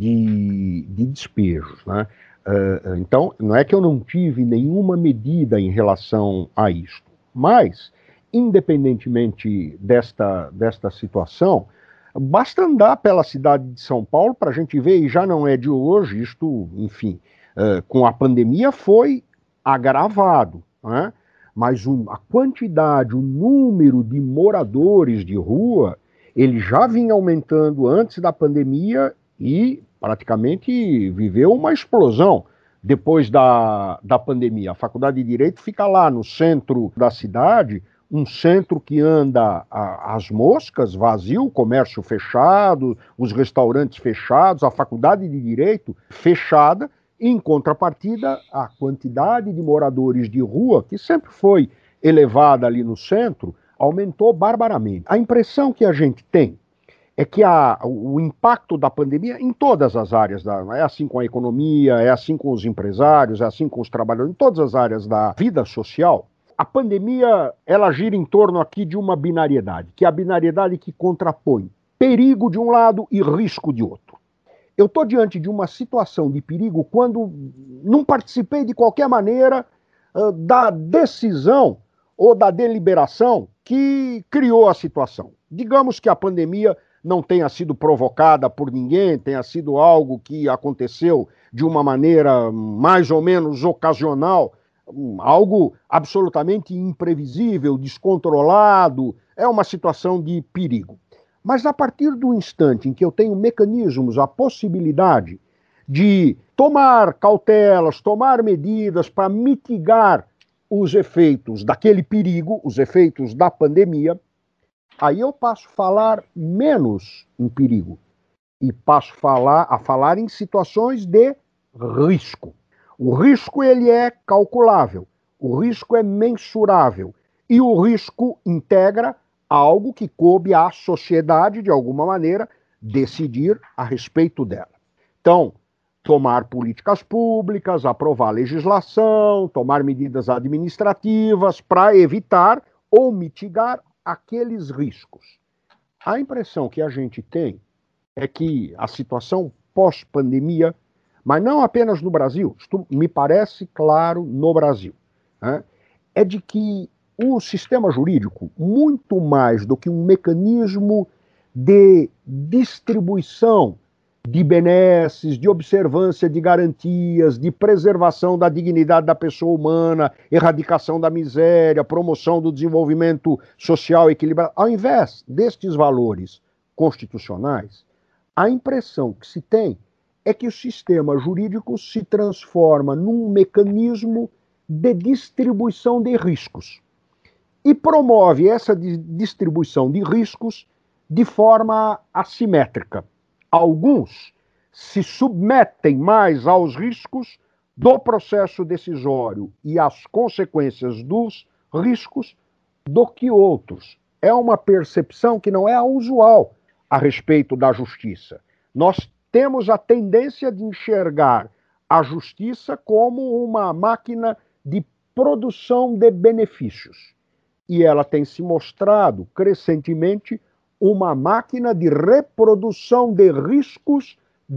de despejos, né? Então, não é que eu não tive nenhuma medida em relação a isto, mas, independentemente desta situação, basta andar pela cidade de São Paulo para a gente ver, e já não é de hoje, isto, enfim, com a pandemia foi agravado, né? Mas a quantidade, o número de moradores de rua, ele já vinha aumentando antes da pandemia e praticamente viveu uma explosão depois da pandemia. A Faculdade de Direito fica lá no centro da cidade, um centro que anda às moscas, vazio, o comércio fechado, os restaurantes fechados, a Faculdade de Direito fechada, e, em contrapartida, a quantidade de moradores de rua, que sempre foi elevada ali no centro, aumentou barbaramente. A impressão que a gente tem é que o impacto da pandemia em todas as áreas, é assim com a economia, é assim com os empresários, é assim com os trabalhadores, em todas as áreas da vida social, a pandemia ela gira em torno aqui de uma binariedade, que é a binariedade que contrapõe perigo de um lado e risco de outro. Eu estou diante de uma situação de perigo quando não participei de qualquer maneira da decisão ou da deliberação que criou a situação. Digamos que a pandemia não tenha sido provocada por ninguém, tenha sido algo que aconteceu de uma maneira mais ou menos ocasional, algo absolutamente imprevisível, descontrolado, é uma situação de perigo. Mas a partir do instante em que eu tenho mecanismos, a possibilidade de tomar cautelas, tomar medidas para mitigar os efeitos daquele perigo, os efeitos da pandemia, aí eu passo a falar menos em perigo e passo a falar em situações de risco. O risco ele é calculável, o risco é mensurável e o risco integra algo que coube à sociedade, de alguma maneira, decidir a respeito dela. Então, tomar políticas públicas, aprovar legislação, tomar medidas administrativas para evitar ou mitigar aqueles riscos. A impressão que a gente tem é que a situação pós-pandemia, mas não apenas no Brasil, isto me parece claro no Brasil, né, é de que o sistema jurídico, muito mais do que um mecanismo de distribuição de benesses, de observância de garantias, de preservação da dignidade da pessoa humana, erradicação da miséria, promoção do desenvolvimento social equilibrado, ao invés destes valores constitucionais, a impressão que se tem é que o sistema jurídico se transforma num mecanismo de distribuição de riscos. E promove essa distribuição de riscos de forma assimétrica. Alguns se submetem mais aos riscos do processo decisório e às consequências dos riscos do que outros. É uma percepção que não é a usual a respeito da justiça. Nós temos a tendência de enxergar a justiça como uma máquina de produção de benefícios. E ela tem se mostrado crescentemente uma máquina de reprodução de riscos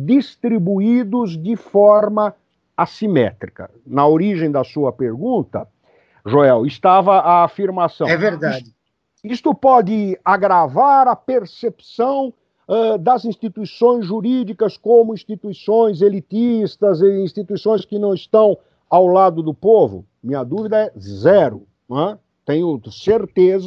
distribuídos de forma assimétrica. Na origem da sua pergunta, Joel, estava a afirmação. É verdade. Isto pode agravar a percepção das instituições jurídicas como instituições elitistas e instituições que não estão ao lado do povo? Minha dúvida é zero, não é? Tenho certeza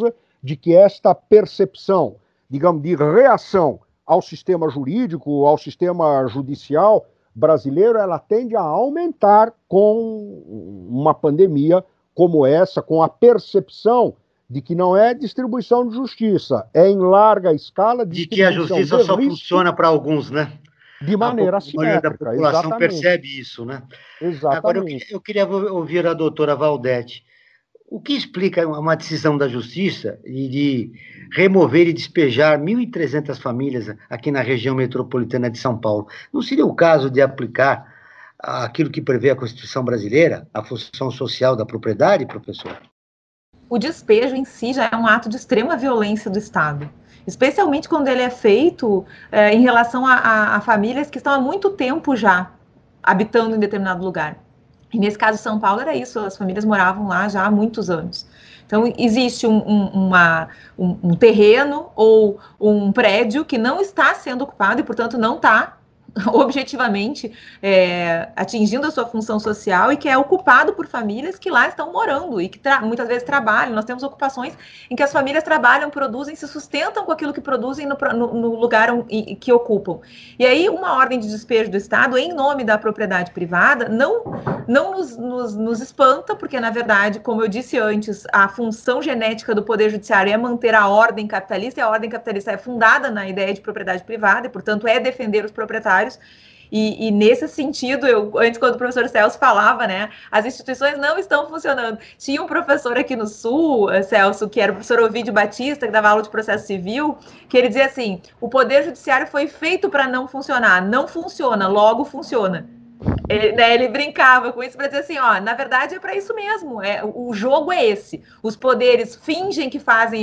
de que esta percepção, digamos, de reação ao sistema jurídico, ao sistema judicial brasileiro, ela tende a aumentar com uma pandemia como essa, com a percepção de que não é distribuição de justiça, é em larga escala de que a justiça só funciona para alguns, né? De maneira assimétrica. A população exatamente. Percebe isso, né? Exatamente. Agora, eu queria ouvir a doutora Valdete. O que explica uma decisão da Justiça de remover e despejar 1.300 famílias aqui na região metropolitana de São Paulo? Não seria o caso de aplicar aquilo que prevê a Constituição brasileira, a função social da propriedade, professor? O despejo em si já é um ato de extrema violência do Estado, especialmente quando ele é feito em relação a famílias que estão há muito tempo já habitando em determinado lugar. E nesse caso, São Paulo era isso, as famílias moravam lá já há muitos anos. Então, existe um terreno ou um prédio que não está sendo ocupado e, portanto, não está objetivamente atingindo a sua função social e que é ocupado por famílias que lá estão morando e que muitas vezes trabalham. Nós temos ocupações em que as famílias trabalham, produzem, se sustentam com aquilo que produzem no lugar que ocupam. E aí uma ordem de despejo do Estado em nome da propriedade privada não nos espanta, porque na verdade, como eu disse antes, a função genética do Poder Judiciário é manter a ordem capitalista, e a ordem capitalista é fundada na ideia de propriedade privada e, portanto, é defender os proprietários. E nesse sentido, antes, quando o professor Celso falava, né, as instituições não estão funcionando. Tinha um professor aqui no Sul, Celso, que era o professor Ovidio Batista, que dava aula de processo civil, que ele dizia assim: o Poder Judiciário foi feito para não funcionar, não funciona, logo funciona. Ele brincava com isso para dizer assim, ó, na verdade é para isso mesmo, o jogo é esse. Os poderes fingem que fazem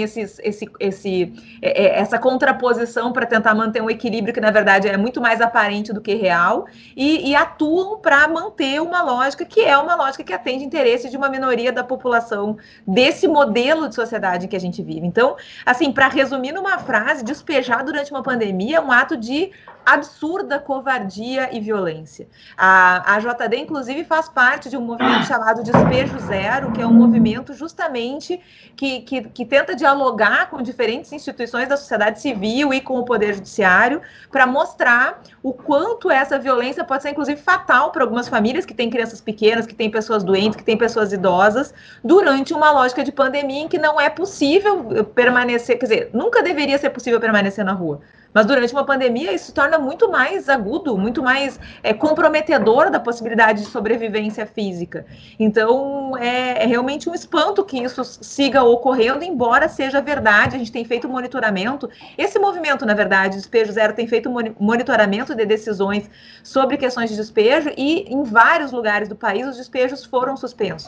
essa contraposição para tentar manter um equilíbrio que na verdade é muito mais aparente do que real e atuam para manter uma lógica que é uma lógica que atende interesse de uma minoria da população desse modelo de sociedade em que a gente vive. Então, assim, para resumir numa frase, despejar durante uma pandemia é um ato de absurda covardia e violência. A JD, inclusive, faz parte de um movimento chamado Despejo Zero, que é um movimento justamente que tenta dialogar com diferentes instituições da sociedade civil e com o Poder Judiciário para mostrar o quanto essa violência pode ser, inclusive, fatal para algumas famílias que têm crianças pequenas, que têm pessoas doentes, que têm pessoas idosas, durante uma lógica de pandemia em que não é possível permanecer, quer dizer, nunca deveria ser possível permanecer na rua. Mas durante uma pandemia isso se torna muito mais agudo, muito mais comprometedor da possibilidade de sobrevivência física. Então, é realmente um espanto que isso siga ocorrendo, embora seja verdade. A gente tem feito monitoramento. Esse movimento, na verdade, Despejo Zero, tem feito monitoramento de decisões sobre questões de despejo e, em vários lugares do país, os despejos foram suspensos.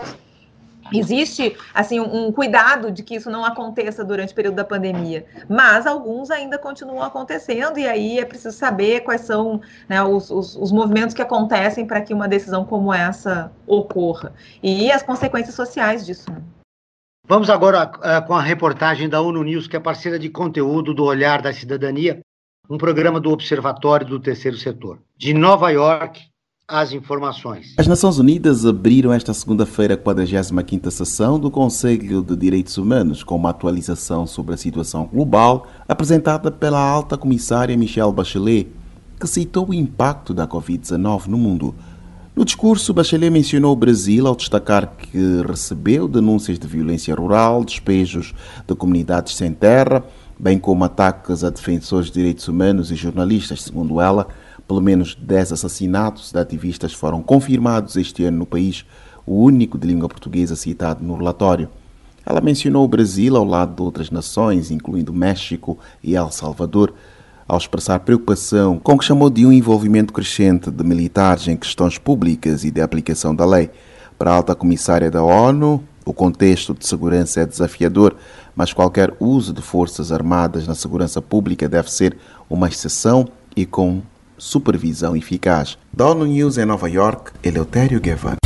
Existe, assim, um cuidado de que isso não aconteça durante o período da pandemia, mas alguns ainda continuam acontecendo e aí é preciso saber quais são, né, os movimentos que acontecem para que uma decisão como essa ocorra e as consequências sociais disso. Vamos agora com a reportagem da ONU News, que é parceira de conteúdo do Olhar da Cidadania, um programa do Observatório do Terceiro Setor. De Nova York, as informações. As Nações Unidas abriram esta segunda-feira a 45ª sessão do Conselho de Direitos Humanos, com uma atualização sobre a situação global apresentada pela alta comissária Michelle Bachelet, que citou o impacto da Covid-19 no mundo. No discurso, Bachelet mencionou o Brasil ao destacar que recebeu denúncias de violência rural, despejos de comunidades sem terra, bem como ataques a defensores de direitos humanos e jornalistas. Segundo ela, pelo menos 10 assassinatos de ativistas foram confirmados este ano no país, o único de língua portuguesa citado no relatório. Ela mencionou o Brasil ao lado de outras nações, incluindo México e El Salvador, ao expressar preocupação com o que chamou de um envolvimento crescente de militares em questões públicas e de aplicação da lei. Para a alta comissária da ONU, o contexto de segurança é desafiador, mas qualquer uso de forças armadas na segurança pública deve ser uma exceção e com supervisão eficaz. Da ONU News em Nova York, Eleutério Guevara.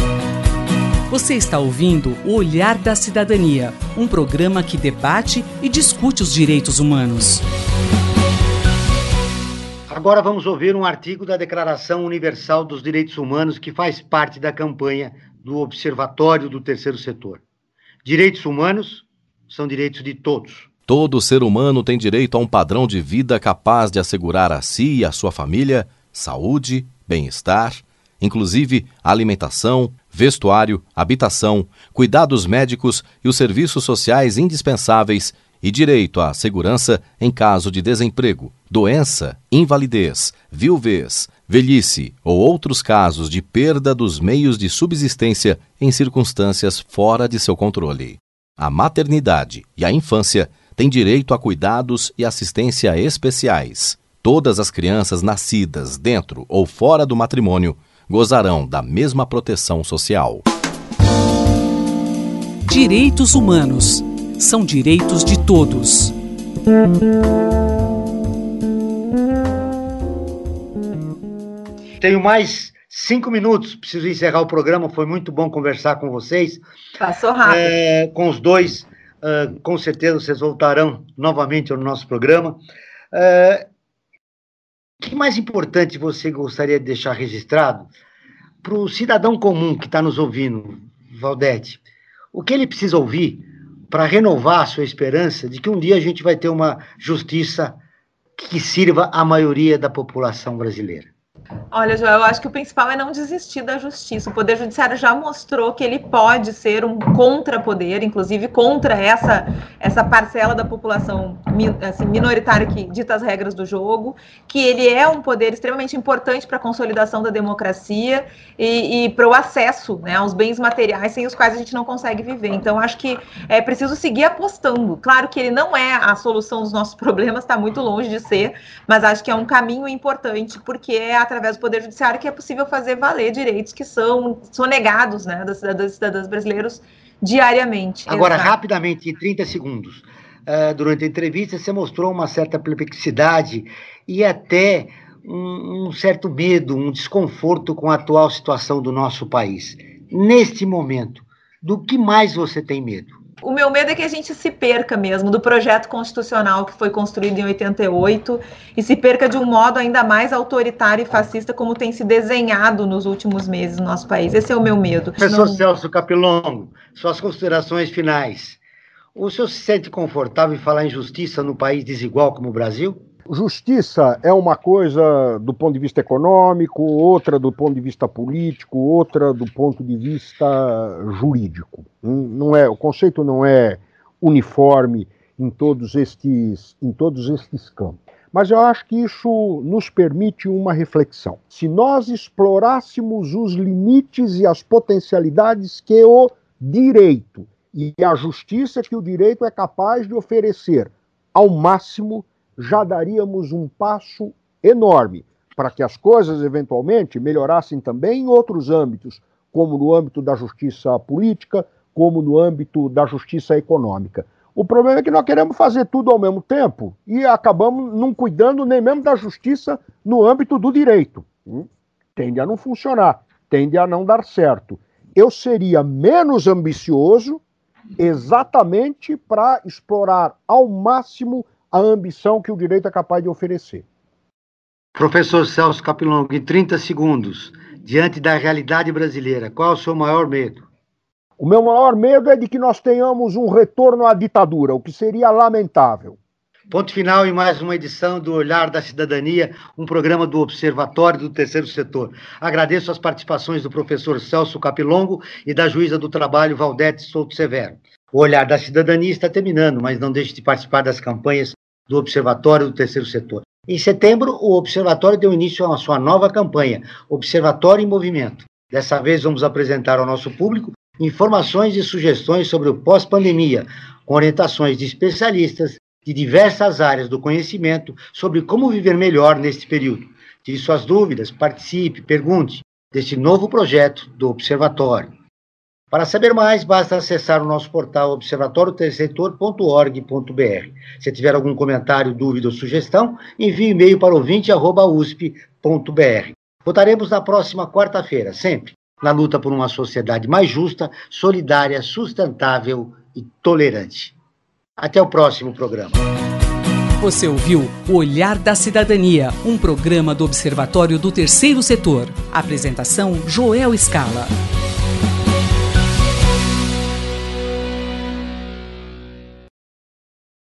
Você está ouvindo O Olhar da Cidadania, um programa que debate e discute os direitos humanos. Agora vamos ouvir um artigo da Declaração Universal dos Direitos Humanos que faz parte da campanha do Observatório do Terceiro Setor. Direitos humanos são direitos de todos. Todo ser humano tem direito a um padrão de vida capaz de assegurar a si e à sua família saúde, bem-estar, inclusive alimentação, vestuário, habitação, cuidados médicos e os serviços sociais indispensáveis e direito à segurança em caso de desemprego, doença, invalidez, viuvez, velhice ou outros casos de perda dos meios de subsistência em circunstâncias fora de seu controle. A maternidade e a infância têm direito a cuidados e assistência especiais. Todas as crianças nascidas dentro ou fora do matrimônio gozarão da mesma proteção social. Direitos humanos são direitos de todos. Tenho mais 5 minutos, preciso encerrar o programa, foi muito bom conversar com vocês. Passou rápido. Com os dois, com certeza vocês voltarão novamente ao nosso programa. O que mais importante você gostaria de deixar registrado para o cidadão comum que está nos ouvindo, Valdete? O que ele precisa ouvir para renovar a sua esperança de que um dia a gente vai ter uma justiça que sirva à maioria da população brasileira? Olha, Joel, eu acho que o principal é não desistir da justiça. O Poder Judiciário já mostrou que ele pode ser um contrapoder, inclusive contra essa parcela da população assim, minoritária que dita as regras do jogo, que ele é um poder extremamente importante para a consolidação da democracia e para o acesso, né, aos bens materiais sem os quais a gente não consegue viver. Então, acho que é preciso seguir apostando. Claro que ele não é a solução dos nossos problemas, está muito longe de ser, mas acho que é um caminho importante, porque é através do Poder Judiciário que é possível fazer valer direitos que são negados, né, das cidadãs e cidadãos brasileiros diariamente. Agora, rapidamente, em 30 segundos, durante a entrevista você mostrou uma certa perplexidade e até um certo medo, um desconforto com a atual situação do nosso país. Neste momento, do que mais você tem medo? O meu medo é que a gente se perca mesmo do projeto constitucional que foi construído em 88 e se perca de um modo ainda mais autoritário e fascista como tem se desenhado nos últimos meses no nosso país. Esse é o meu medo. Professor Celso Capilongo, suas considerações finais. O senhor se sente confortável em falar em justiça num país desigual como o Brasil? Justiça é uma coisa do ponto de vista econômico, outra do ponto de vista político, outra do ponto de vista jurídico. Não é, o conceito não é uniforme em todos estes campos. Mas eu acho que isso nos permite uma reflexão. Se nós explorássemos os limites e as potencialidades que o direito e a justiça que o direito é capaz de oferecer ao máximo, já daríamos um passo enorme para que as coisas eventualmente melhorassem também em outros âmbitos, como no âmbito da justiça política, como no âmbito da justiça econômica. O problema é que nós queremos fazer tudo ao mesmo tempo e acabamos não cuidando nem mesmo da justiça no âmbito do direito. Tende a não funcionar, tende a não dar certo. Eu seria menos ambicioso exatamente para explorar ao máximo a ambição que o direito é capaz de oferecer. Professor Celso Capilongo, em 30 segundos, diante da realidade brasileira, qual é o seu maior medo? O meu maior medo é de que nós tenhamos um retorno à ditadura, o que seria lamentável. Ponto final em mais uma edição do Olhar da Cidadania, um programa do Observatório do Terceiro Setor. Agradeço as participações do professor Celso Capilongo e da juíza do trabalho Valdete Souto Severo. O Olhar da Cidadania está terminando, mas não deixe de participar das campanhas do Observatório do Terceiro Setor. Em setembro, o Observatório deu início a sua nova campanha, Observatório em Movimento. Dessa vez, vamos apresentar ao nosso público informações e sugestões sobre o pós-pandemia, com orientações de especialistas de diversas áreas do conhecimento sobre como viver melhor neste período. Tire suas dúvidas, participe, pergunte deste novo projeto do Observatório. Para saber mais, basta acessar o nosso portal observatorioterceirsetor.org.br. Se tiver algum comentário, dúvida ou sugestão, envie um e-mail para ouvinte@usp.br. Voltaremos na próxima quarta-feira, sempre na luta por uma sociedade mais justa, solidária, sustentável e tolerante. Até o próximo programa. Você ouviu o Olhar da Cidadania, um programa do Observatório do Terceiro Setor. Apresentação: Joel Scala.